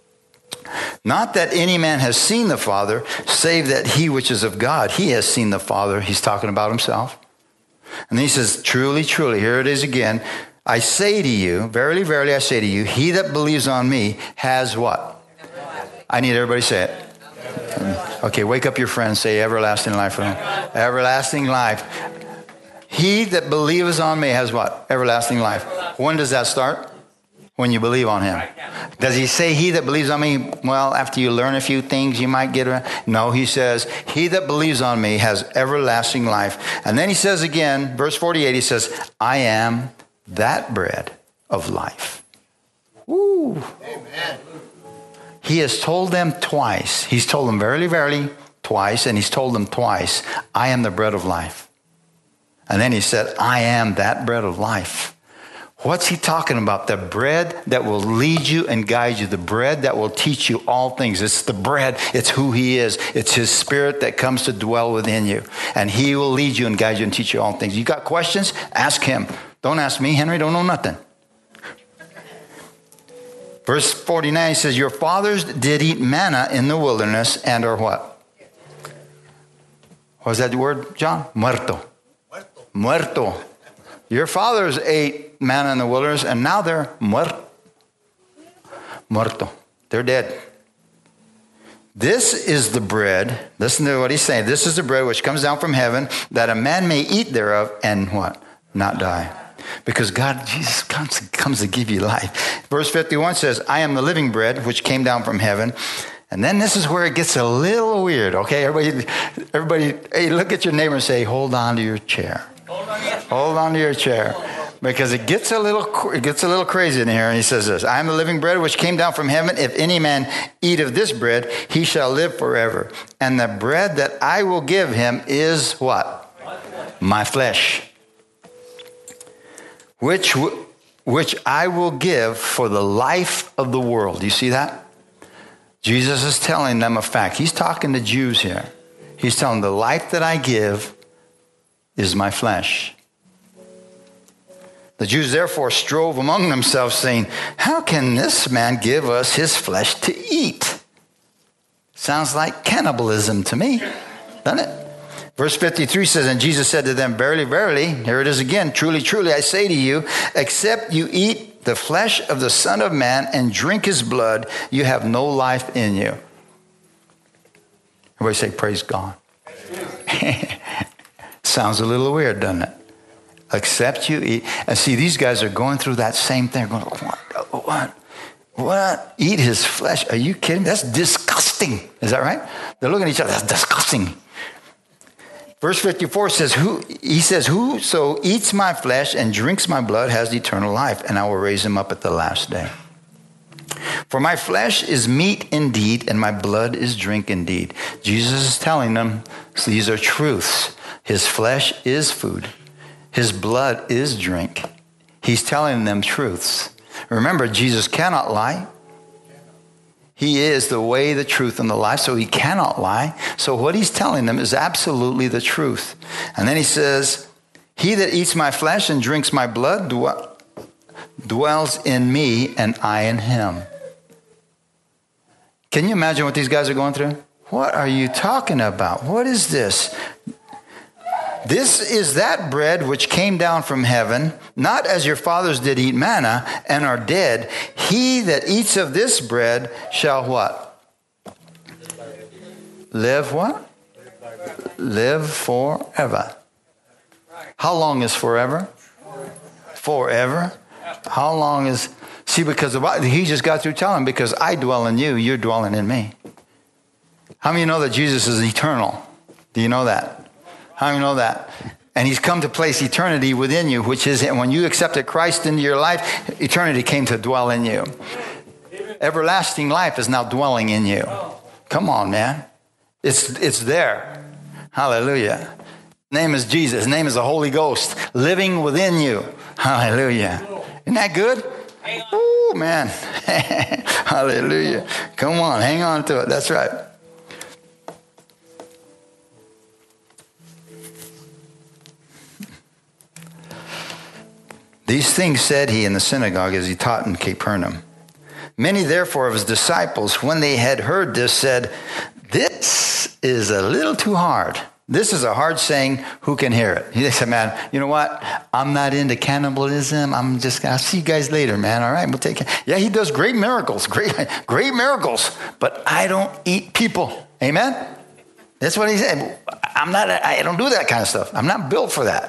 Not that any man has seen the Father, save that he which is of God, he has seen the Father. He's talking about himself. And then he says, truly, truly, here it is again. I say to you, verily, verily, I say to you, he that believes on me has what? I need everybody to say it. Okay, wake up your friends, say everlasting life for them. Everlasting life. He that believes on me has what? Everlasting life. When does that start? When you believe on him. Does he say he that believes on me, well, after you learn a few things, you might get around? No, he says, he that believes on me has everlasting life. And then he says again, verse forty-eight, he says, I am that bread of life. Woo. Amen. He has told them twice. He's told them verily, verily, twice. And he's told them twice, I am the bread of life. And then he said, I am that bread of life. What's he talking about? The bread that will lead you and guide you. The bread that will teach you all things. It's the bread. It's who he is. It's his spirit that comes to dwell within you. And he will lead you and guide you and teach you all things. You got questions? Ask him. Don't ask me, Henry. Don't know nothing. Verse forty-nine says, your fathers did eat manna in the wilderness and are what? What was that word, John? Muerto. Muerto. Muerto. Your fathers ate manna in the wilderness and now they're muerto. Muerto. They're dead. This is the bread. Listen to what he's saying. This is the bread which comes down from heaven, that a man may eat thereof and what? Not die. Because God, Jesus comes, comes to give you life. Verse fifty-one says, I am the living bread which came down from heaven. And then this is where it gets a little weird. Okay, everybody, everybody, hey, look at your neighbor and say, hold on to your chair. Hold on, hold on to your chair. Because it gets a little, it gets a little crazy in here. And he says this, I am the living bread which came down from heaven. If any man eat of this bread, he shall live forever. And the bread that I will give him is what? My flesh. Which, which I will give for the life of the world. Do you see that? Jesus is telling them a fact. He's talking to Jews here. He's telling them the life that I give is my flesh. The Jews therefore strove among themselves, saying, how can this man give us his flesh to eat? Sounds like cannibalism to me, doesn't it? Verse fifty-three says, and Jesus said to them, verily, verily, here it is again, truly, truly, I say to you, except you eat the flesh of the Son of Man and drink his blood, you have no life in you. Everybody say, praise God. Sounds a little weird, doesn't it? Except you eat. And see, these guys are going through that same thing. Going, what? What? What? Eat his flesh? Are you kidding? That's disgusting. Is that right? They're looking at each other. That's disgusting. Verse fifty-four says, "Who?" He says, whoso eats my flesh and drinks my blood has eternal life, and I will raise him up at the last day. For my flesh is meat indeed, and my blood is drink indeed. Jesus is telling them, so these are truths. His flesh is food. His blood is drink. He's telling them truths. Remember, Jesus cannot lie. He is the way, the truth, and the life, so he cannot lie. So what he's telling them is absolutely the truth. And then he says, he that eats my flesh and drinks my blood dwells in me, and I in him. Can you imagine what these guys are going through? What are you talking about? What is this? This is that bread which came down from heaven, not as your fathers did eat manna and are dead. He that eats of this bread shall what? Live what? Live forever. How long is forever? Forever. How long is... See, because he just got through telling, because I dwell in you, you're dwelling in me. How many of you know that Jesus is eternal? Do you know that? How do you know that? And he's come to place eternity within you, which is when you accepted Christ into your life, eternity came to dwell in you. Everlasting life is now dwelling in you. Come on, man. It's, it's there. Hallelujah. His name is Jesus. His name is the Holy Ghost living within you. Hallelujah. Isn't that good? Oh, man. Hallelujah. Come on. Hang on to it. That's right. These things said he in the synagogue as he taught in Capernaum. Many therefore of his disciples, when they had heard this, said, this is a little too hard. This is a hard saying. Who can hear it? He said, man, you know what? I'm not into cannibalism. I'm just going to see you guys later, man. All right, we'll take it. Yeah, he does great miracles, great, great miracles, but I don't eat people. Amen? That's what he said. I'm not, I don't do that kind of stuff. I'm not built for that.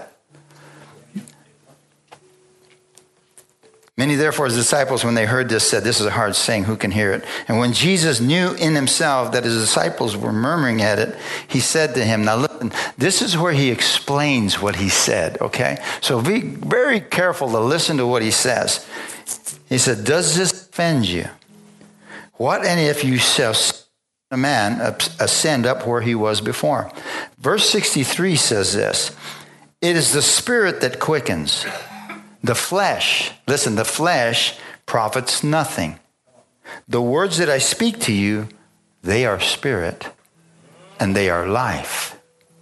Many therefore his disciples, when they heard this, said, this is a hard saying, who can hear it? And when Jesus knew in himself that his disciples were murmuring at it, he said to him, now listen, this is where he explains what he said, okay? So be very careful to listen to what he says. He said, does this offend you? What and if you shall see a man ascend up where he was before? Verse sixty-three says this, it is the spirit that quickens. The flesh, listen, the flesh profits nothing. The words that I speak to you, they are spirit and they are life.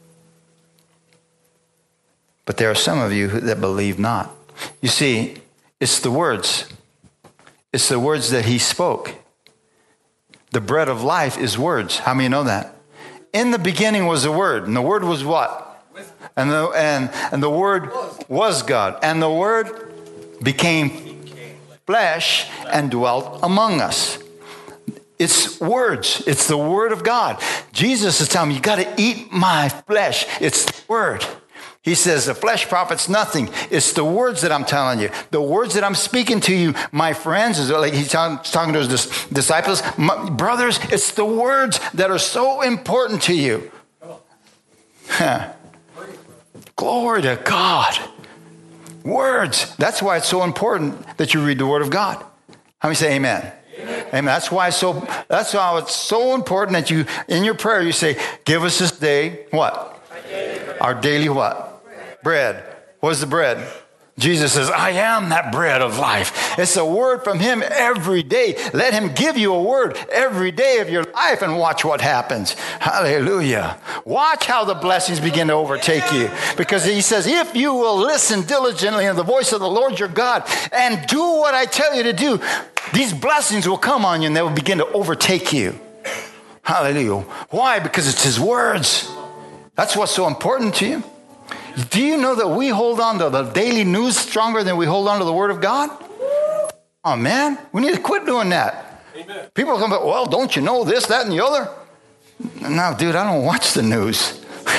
But there are some of you that believe not. You see, it's the words. It's the words that he spoke. The bread of life is words. How many know that? In the beginning was the word, and the word was what? And the, and, and the word was God. And the word became flesh and dwelt among us. It's words. It's the word of God. Jesus is telling me, you got to eat my flesh. It's the word. He says, the flesh profits nothing. It's the words that I'm telling you. The words that I'm speaking to you, my friends, is like he's talking to his disciples. My brothers, it's the words that are so important to you. Huh. Glory to God. Words. That's why it's so important that you read the Word of God. How many say amen? Amen. Amen. That's why it's so, that's why it's so important that you, in your prayer, you say, give us this day, what? Our daily, Our daily what? Bread. bread. What is the bread? Jesus says, I am that bread of life. It's a word from him every day. Let him give you a word every day of your life and watch what happens. Hallelujah. Watch how the blessings begin to overtake you. Because he says, if you will listen diligently to the voice of the Lord your God and do what I tell you to do, these blessings will come on you and they will begin to overtake you. Hallelujah. Why? Because it's his words. That's what's so important to you. Do you know that we hold on to the daily news stronger than we hold on to the Word of God? Oh, man, we need to quit doing that. Amen. People come back, well, don't you know this, that, and the other? No, dude, I don't watch the news.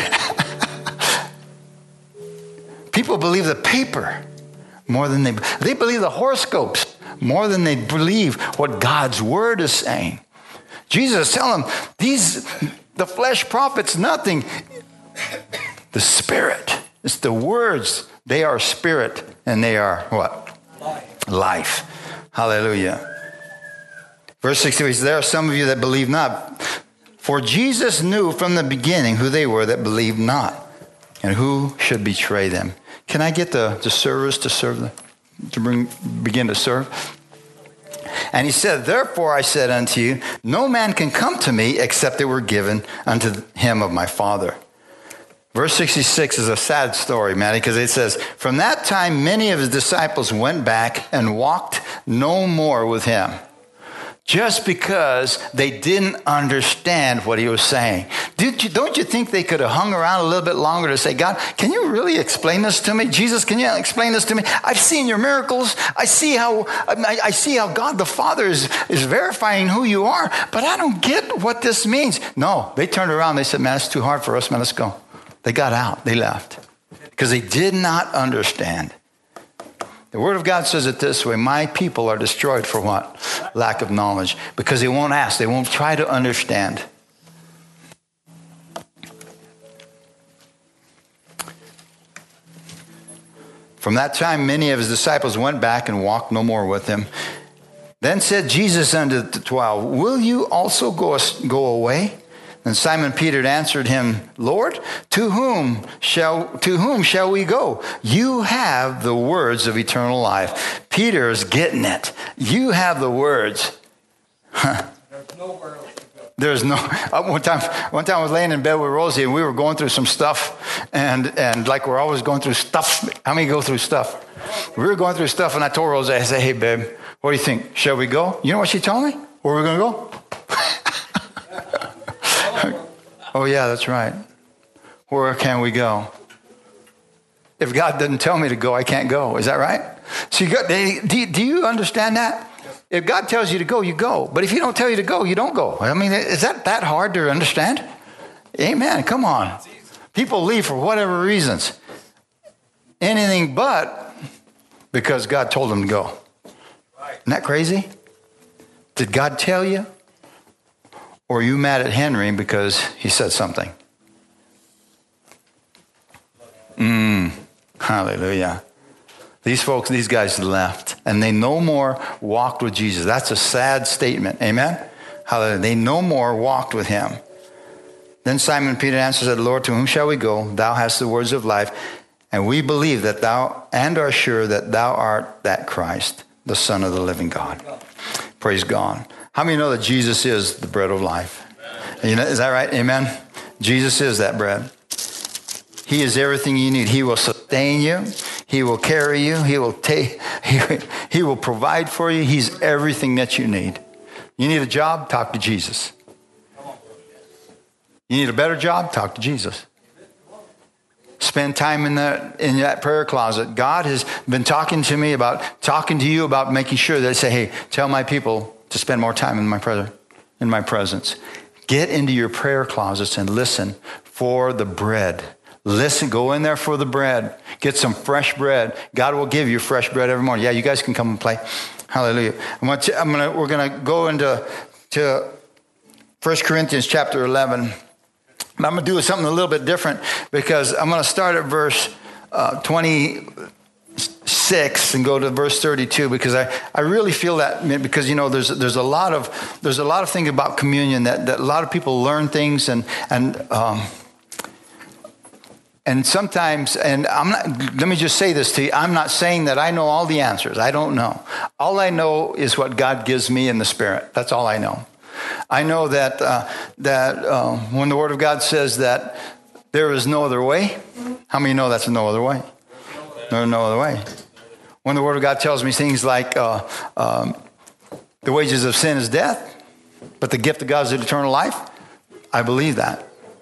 People believe the paper more than they, they believe the horoscopes more than they believe what God's Word is saying. Jesus is telling them, these, the flesh profits nothing. The Spirit. It's the words. They are spirit and they are what? Life. Life. Hallelujah. Verse sixty-three says, there are some of you that believe not. For Jesus knew from the beginning who they were that believed not and who should betray them. Can I get the, the servers to serve them, to bring, begin to serve? And he said, therefore I said unto you, no man can come to me except it were given unto him of my Father. Verse sixty-six is a sad story, man, because it says, from that time many of his disciples went back and walked no more with him, just because they didn't understand what he was saying. Did you, don't you think they could have hung around a little bit longer to say, God, can you really explain this to me? Jesus, can you explain this to me? I've seen your miracles. I see how I, I see how God the Father is, is verifying who you are, but I don't get what this means. No, they turned around. They said, man, it's too hard for us, man, let's go. They got out. They left because they did not understand. The Word of God says it this way. My people are destroyed for what? Lack of knowledge. Because they won't ask. They won't try to understand. From that time, many of his disciples went back and walked no more with him. Then said Jesus unto the twelve, will you also go, go away? And Simon Peter answered him, Lord, to whom shall to whom shall we go? You have the words of eternal life. Peter's getting it. You have the words. There's nowhere else to go. There's no. Uh, one time, one time I was laying in bed with Rosie, and we were going through some stuff, and and like we're always going through stuff. How many go through stuff? We were going through stuff, and I told Rosie, I said, "Hey, babe, what do you think? Shall we go?" You know what she told me? Where are we going to go? Oh, yeah, that's right. Where can we go? If God doesn't tell me to go, I can't go. Is that right? So you got, do, do you understand that? If God tells you to go, you go. But if he don't tell you to go, you don't go. I mean, is that that hard to understand? Amen. Come on. People leave for whatever reasons. Anything but because God told them to go. Isn't that crazy? Did God tell you? Or are you mad at Henry because he said something? Mm, hallelujah. These folks, these guys left, and they no more walked with Jesus. That's a sad statement. Amen? Hallelujah. They no more walked with him. Then Simon Peter answered, said, Lord, to whom shall we go? Thou hast the words of life, and we believe that thou, and are sure that thou art that Christ, the Son of the living God. Praise God. How many know that Jesus is the bread of life? You know, is that right? Amen? Jesus is that bread. He is everything you need. He will sustain you. He will carry you. He will take. He, he will provide for you. He's everything that you need. You need a job? Talk to Jesus. You need a better job? Talk to Jesus. Spend time in that in that prayer closet. God has been talking to me about talking to you about making sure that I say, hey, tell my people to spend more time in my presence. In my presence. Get into your prayer closets and listen for the bread. Listen, go in there for the bread. Get some fresh bread. God will give you fresh bread every morning. Yeah, you guys can come and play. Hallelujah. I'm gonna, I'm gonna, we're going to go into to First Corinthians chapter eleven. I'm going to do something a little bit different because I'm going to start at verse uh, twenty-six and go to verse thirty-two because I, I really feel that because, you know, there's there's a lot of there's a lot of things about communion that, that a lot of people learn things and and um, And sometimes, and I'm not, let me just say this to you. I'm not saying that I know all the answers. I don't know. All I know is what God gives me in the Spirit. That's all I know. I know that uh, that uh, when the Word of God says that there is no other way, how many know that's no other way? There's no other way. When the Word of God tells me things like uh, um, the wages of sin is death, but the gift of God is eternal life, I believe that.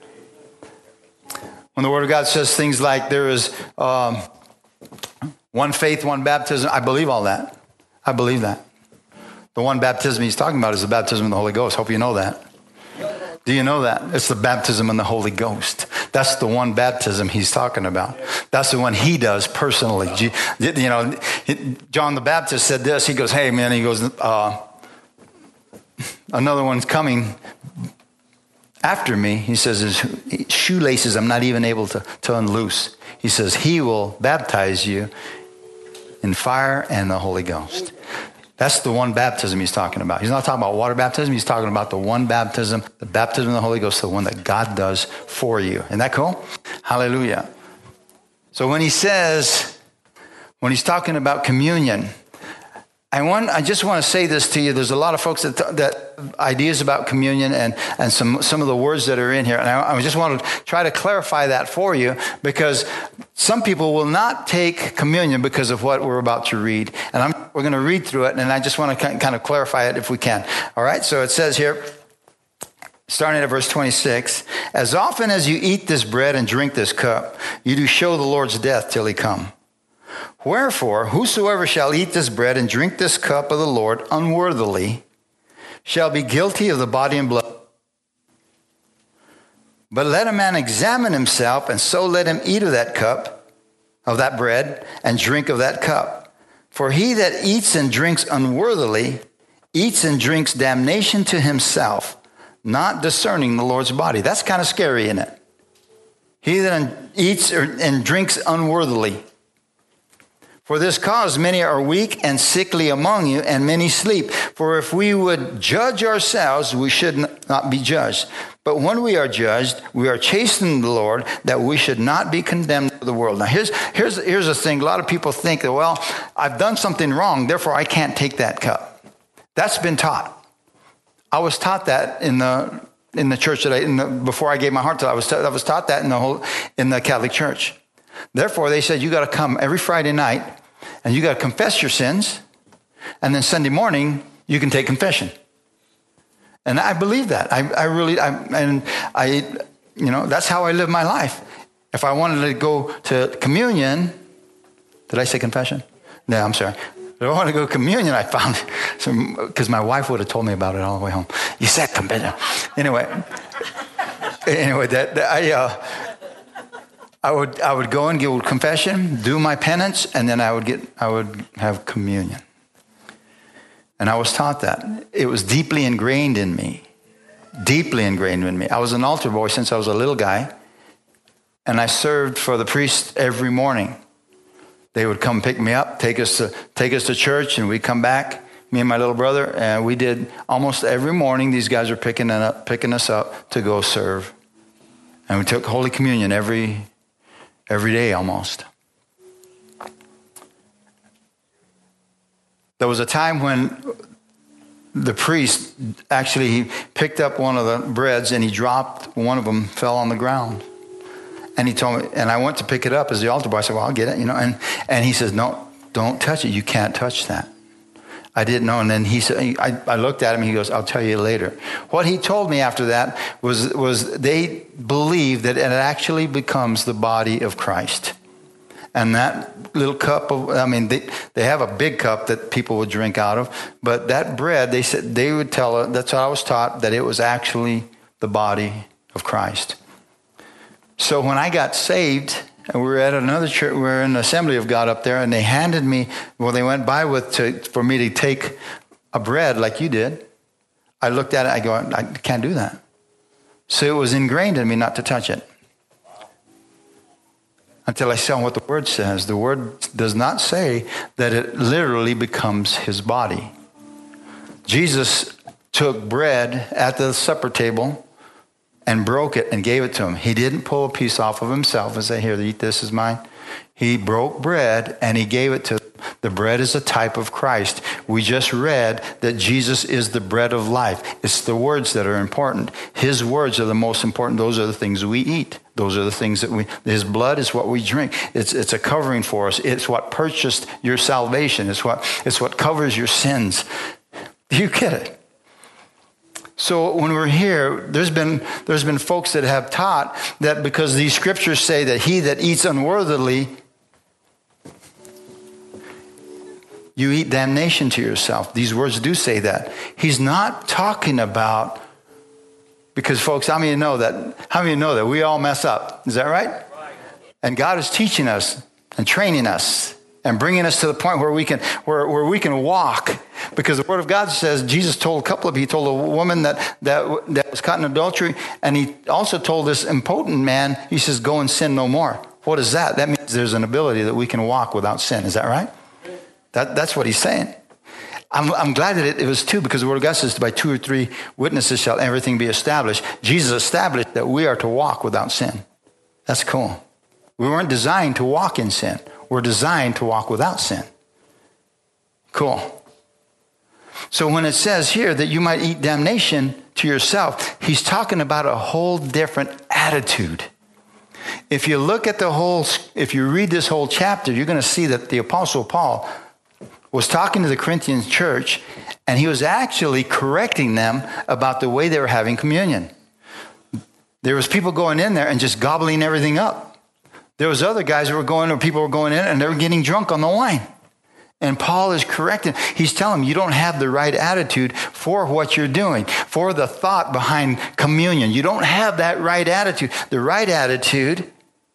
When the Word of God says things like there is um, one faith, one baptism, I believe all that. I believe that. The one baptism he's talking about is the baptism of the Holy Ghost. Hope you know that. Do you know that? It's the baptism in the Holy Ghost. That's the one baptism he's talking about. That's the one he does personally. You know, John the Baptist said this. He goes, hey, man, he goes, uh, another one's coming after me. He says, his shoelaces I'm not even able to, to unloose. He says, he will baptize you in fire and the Holy Ghost. That's the one baptism he's talking about. He's not talking about water baptism. He's talking about the one baptism, the baptism of the Holy Ghost, the one that God does for you. Isn't that cool? Hallelujah. So when he says, when he's talking about communion, I want, I just want to say this to you. There's a lot of folks that, that ideas about communion and, and some, some of the words that are in here. And I, I just want to try to clarify that for you, because some people will not take communion because of what we're about to read. And I'm, we're going to read through it, and I just want to kind of clarify it if we can. All right, so it says here, starting at verse twenty-six, as often as you eat this bread and drink this cup, you do show the Lord's death till he come. Wherefore, whosoever shall eat this bread and drink this cup of the Lord unworthily shall be guilty of the body and blood. But let a man examine himself, and so let him eat of that cup, of that bread, and drink of that cup. For he that eats and drinks unworthily eats and drinks damnation to himself, not discerning the Lord's body. That's kind of scary, isn't it? He that eats and drinks unworthily. For this cause many are weak and sickly among you, and many sleep. For if we would judge ourselves, we should not be judged. But when we are judged, we are chastening the Lord, that we should not be condemned to the world. Now, here's here's here's the thing. A lot of people think that, well, I've done something wrong, therefore I can't take that cup. That's been taught. I was taught that in the in the church that I in the, before I gave my heart to. I was I was taught that in the whole in the Catholic Church. Therefore, they said, you got to come every Friday night and you got to confess your sins. And then Sunday morning, you can take confession. And I believe that. I, I really, I, and I, you know, that's how I live my life. If I wanted to go to communion, did I say confession? No, I'm sorry. If I wanted to go to communion, I found some, because my wife would have told me about it all the way home. You said confession. Anyway, anyway, that, that I, uh, I would I would go and give confession, do my penance, and then I would get I would have communion. And I was taught that. It was deeply ingrained in me. Deeply ingrained in me. I was an altar boy since I was a little guy, and I served for the priest every morning. They would come pick me up, take us to take us to church, and we'd come back, me and my little brother, and we did almost every morning. These guys were picking up, picking us up to go serve. And we took Holy Communion every Every day almost. There was a time when the priest actually he picked up one of the breads and he dropped one of them, fell on the ground. And he told me, and I went to pick it up as the altar boy. I said, well, I'll get it, you know. And, and he says, no, don't touch it. You can't touch that. I didn't know. And then he said, I, I looked at him, he goes, I'll tell you later. What he told me after that was, was they believe that it actually becomes the body of Christ. And that little cup of, I mean, they, they have a big cup that people would drink out of, but that bread, they said, they would tell us, that's what I was taught, that it was actually the body of Christ. So when I got saved, and we were at another church, we were in the Assembly of God up there, and they handed me, well, they went by with to, for me to take a bread like you did. I looked at it, I go, I can't do that. So it was ingrained in me not to touch it. Until I saw what the Word says. The Word does not say that it literally becomes his body. Jesus took bread at the supper table, and broke it and gave it to him. He didn't pull a piece off of himself and say, here, eat this is mine. He broke bread and he gave it to them. The bread is a type of Christ. We just read that Jesus is the bread of life. It's the words that are important. His words are the most important. Those are the things we eat. Those are the things that we, his blood is what we drink. It's, it's a covering for us. It's what purchased your salvation. It's what, it's what covers your sins. You get it? So when we're here, there's been, there's been folks that have taught that because these scriptures say that he that eats unworthily, you eat damnation to yourself. These words do say that. He's not talking about, because folks, how many know that, how many know that we all mess up? Is that right? Right. And God is teaching us and training us and bringing us to the point where we can, where, where we can walk. Because the word of God says, Jesus told a couple of, he told a woman that, that, that was caught in adultery. And he also told this impotent man, he says, go and sin no more. What is that? That means there's an ability that we can walk without sin. Is that right? That, that's what he's saying. I'm, I'm glad that it, it was two, because the word of God says by two or three witnesses shall everything be established. Jesus established that we are to walk without sin. That's cool. We weren't designed to walk in sin. We're designed to walk without sin. Cool. So when it says here that you might eat damnation to yourself, he's talking about a whole different attitude. If you look at the whole, if you read this whole chapter, you're going to see that the Apostle Paul was talking to the Corinthian church, and he was actually correcting them about the way they were having communion. There was people going in there and just gobbling everything up. There was other guys who were going, or people were going in and they were getting drunk on the wine. And Paul is correcting. He's telling them you don't have the right attitude for what you're doing, for the thought behind communion. You don't have that right attitude. The right attitude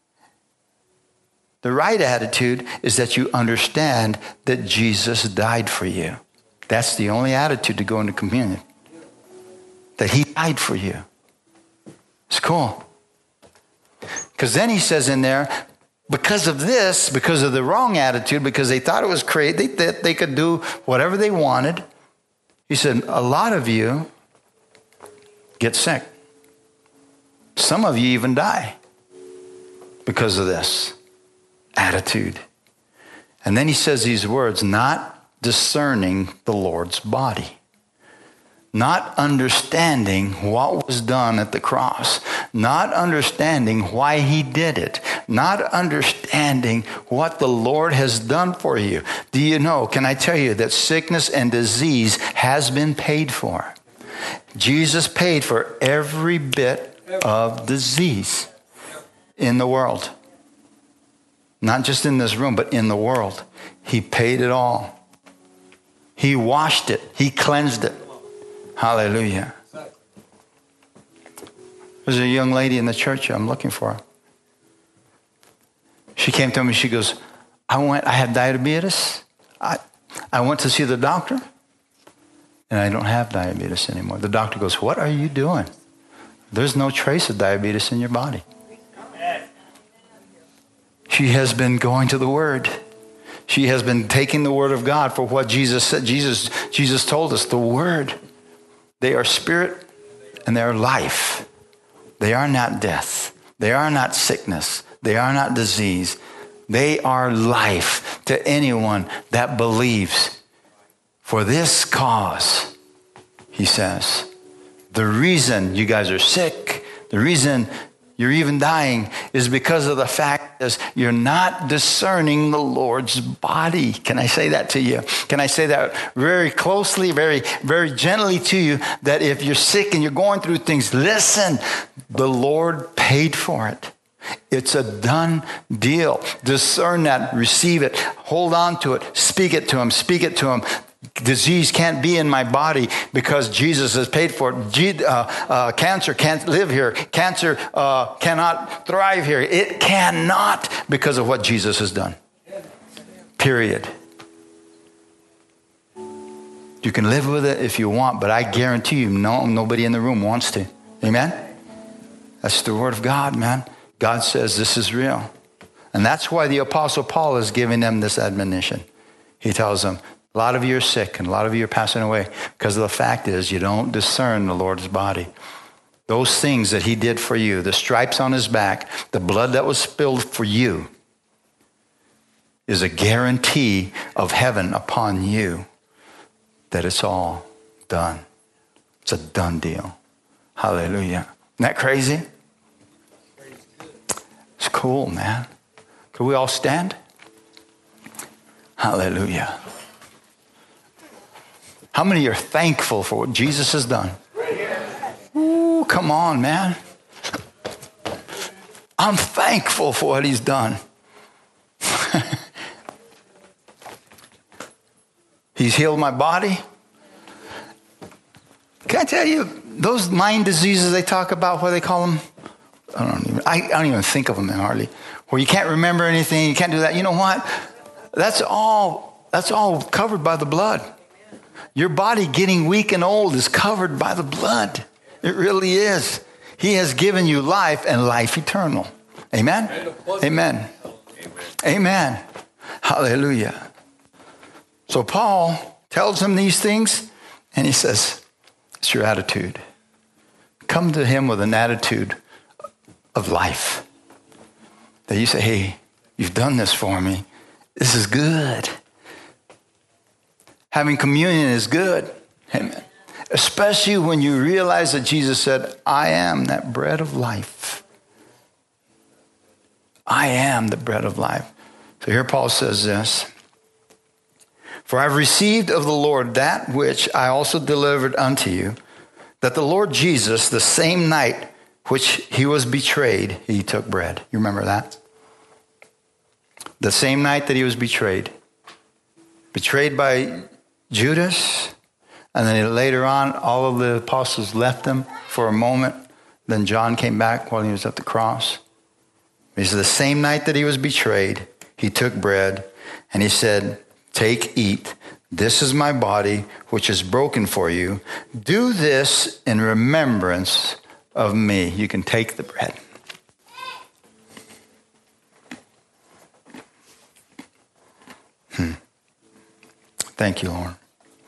The right attitude is that you understand that Jesus died for you. That's the only attitude to go into communion. That he died for you. It's cool. Because then he says in there, because of this, because of the wrong attitude, because they thought it was crazy, they, that they could do whatever they wanted, he said, a lot of you get sick. Some of you even die because of this attitude. And then he says these words, not discerning the Lord's body. Not understanding what was done at the cross. Not understanding why he did it. Not understanding what the Lord has done for you. Do you know, can I tell you that sickness and disease has been paid for? Jesus paid for every bit of disease in the world. Not just in this room, but in the world. He paid it all. He washed it. He cleansed it. Hallelujah. There's a young lady in the church. I'm looking for her. She came to me. She goes, I went, I had diabetes. I, I went to see the doctor, and I don't have diabetes anymore. The doctor goes, what are you doing? There's no trace of diabetes in your body. She has been going to the Word. She has been taking the Word of God for what Jesus said. Jesus, Jesus told us, the Word. They are spirit and they are life. They are not death. They are not sickness. They are not disease. They are life to anyone that believes. For this cause, he says, the reason you guys are sick, the reason you're even dying is because of the fact that you're not discerning the Lord's body. Can I say that to you? Can I say that very closely, very, very gently to you, that if you're sick and you're going through things, listen, the Lord paid for it. It's a done deal. Discern that, receive it, hold on to it, speak it to him, speak it to him. Disease can't be in my body because Jesus has paid for it. G- uh, uh, cancer can't live here. Cancer uh, cannot thrive here. It cannot because of what Jesus has done. Period. You can live with it if you want, but I guarantee you, no, nobody in the room wants to. Amen? That's the word of God, man. God says this is real. And that's why the Apostle Paul is giving them this admonition. He tells them, a lot of you are sick and a lot of you are passing away because of the fact is you don't discern the Lord's body. those things that he did for you, the stripes on his back, the blood that was spilled for you, is a guarantee of heaven upon you that it's all done. It's a done deal. Hallelujah. Isn't that crazy? It's cool, man. Could we all stand? Hallelujah. How many are thankful for what Jesus has done? Ooh, come on, man. I'm thankful for what he's done. He's healed my body. Can I tell you, those mind diseases they talk about, what do they call them? I don't even, I, I don't even think of them hardly. Where you can't remember anything, you can't do that. You know what? That's all, that's all covered by the blood. Your body getting weak and old is covered by the blood. It really is. He has given you life and life eternal. Amen? Amen. Amen. Hallelujah. So Paul tells him these things, and he says, it's your attitude. Come to him with an attitude of life. That you say, hey, you've done this for me. This is good. Having communion is good. Amen. Especially when you realize that Jesus said, I am that bread of life. I am the bread of life. So here Paul says this. For I've received of the Lord that which I also delivered unto you, that the Lord Jesus, the same night which he was betrayed, he took bread. You remember that? The same night that he was betrayed. Betrayed by Judas. And then later on, all of the apostles left him for a moment. Then John came back while he was at the cross. He said, the same night that he was betrayed, he took bread and he said, take, eat. This is my body, which is broken for you. Do this in remembrance of me. You can take the bread. Hmm. Thank you, Lord.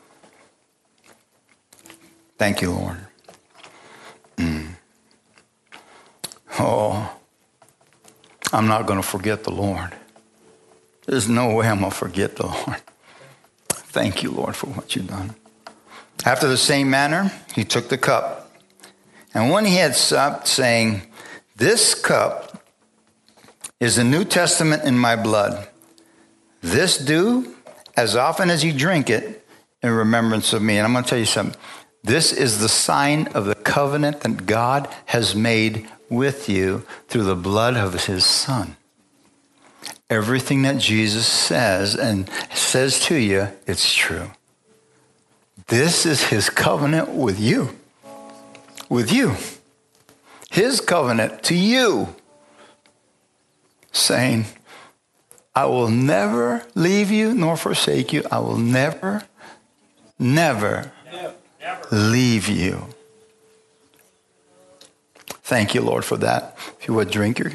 Thank you, Lord. Mm. Oh, I'm not going to forget the Lord. There's no way I'm going to forget the Lord. Thank you, Lord, for what you've done. After the same manner, he took the cup. And when he had supped, saying, this cup is the New Testament in my blood. This do as often as you drink it in remembrance of me. And I'm going to tell you something. This is the sign of the covenant that God has made with you through the blood of his Son. Everything that Jesus says and says to you, it's true. This is his covenant with you. With you. His covenant to you. Saying, I will never leave you nor forsake you. I will never, never, never, never. leave you. Thank you, Lord, for that. If you would drink your...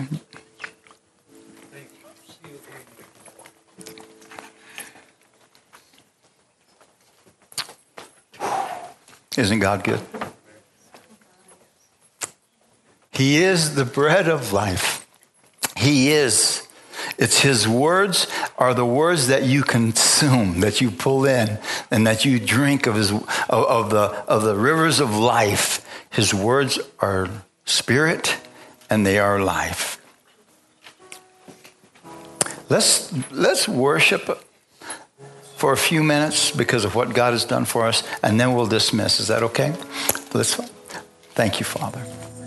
Isn't God good? He is the bread of life. He is. It's his words are the words that you consume, that you pull in, and that you drink of his of, of the of the rivers of life. His words are spirit and they are life. Let's let's worship for a few minutes because of what God has done for us, and then we'll dismiss. Is that okay? Let's thank you, Father.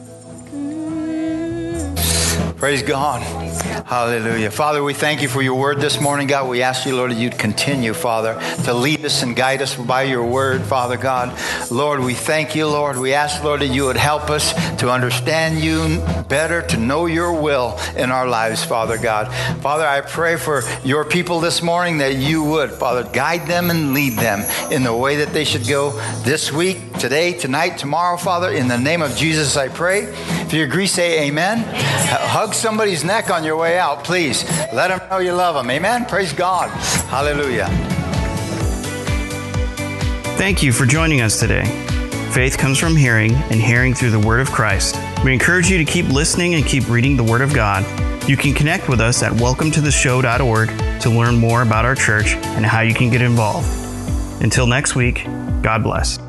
Praise God. Hallelujah. Father, we thank you for your word this morning, God. We ask you, Lord, that you'd continue, Father, to lead us and guide us by your word, Father God. Lord, we thank you, Lord. We ask, Lord, that you would help us to understand you better, to know your will in our lives, Father God. Father, I pray for your people this morning that you would, Father, guide them and lead them in the way that they should go this week, today, tonight, tomorrow, Father. In the name of Jesus, I pray. If you agree, say amen. Hug somebody's neck on your way out, please. Let them know you love them. Amen. Praise God. Hallelujah. Thank you for joining us today. Faith comes from hearing, and hearing through the Word of Christ. We encourage you to keep listening and keep reading the Word of God. You can connect with us at welcome to the show dot org to learn more about our church and how you can get involved. Until next week, God bless.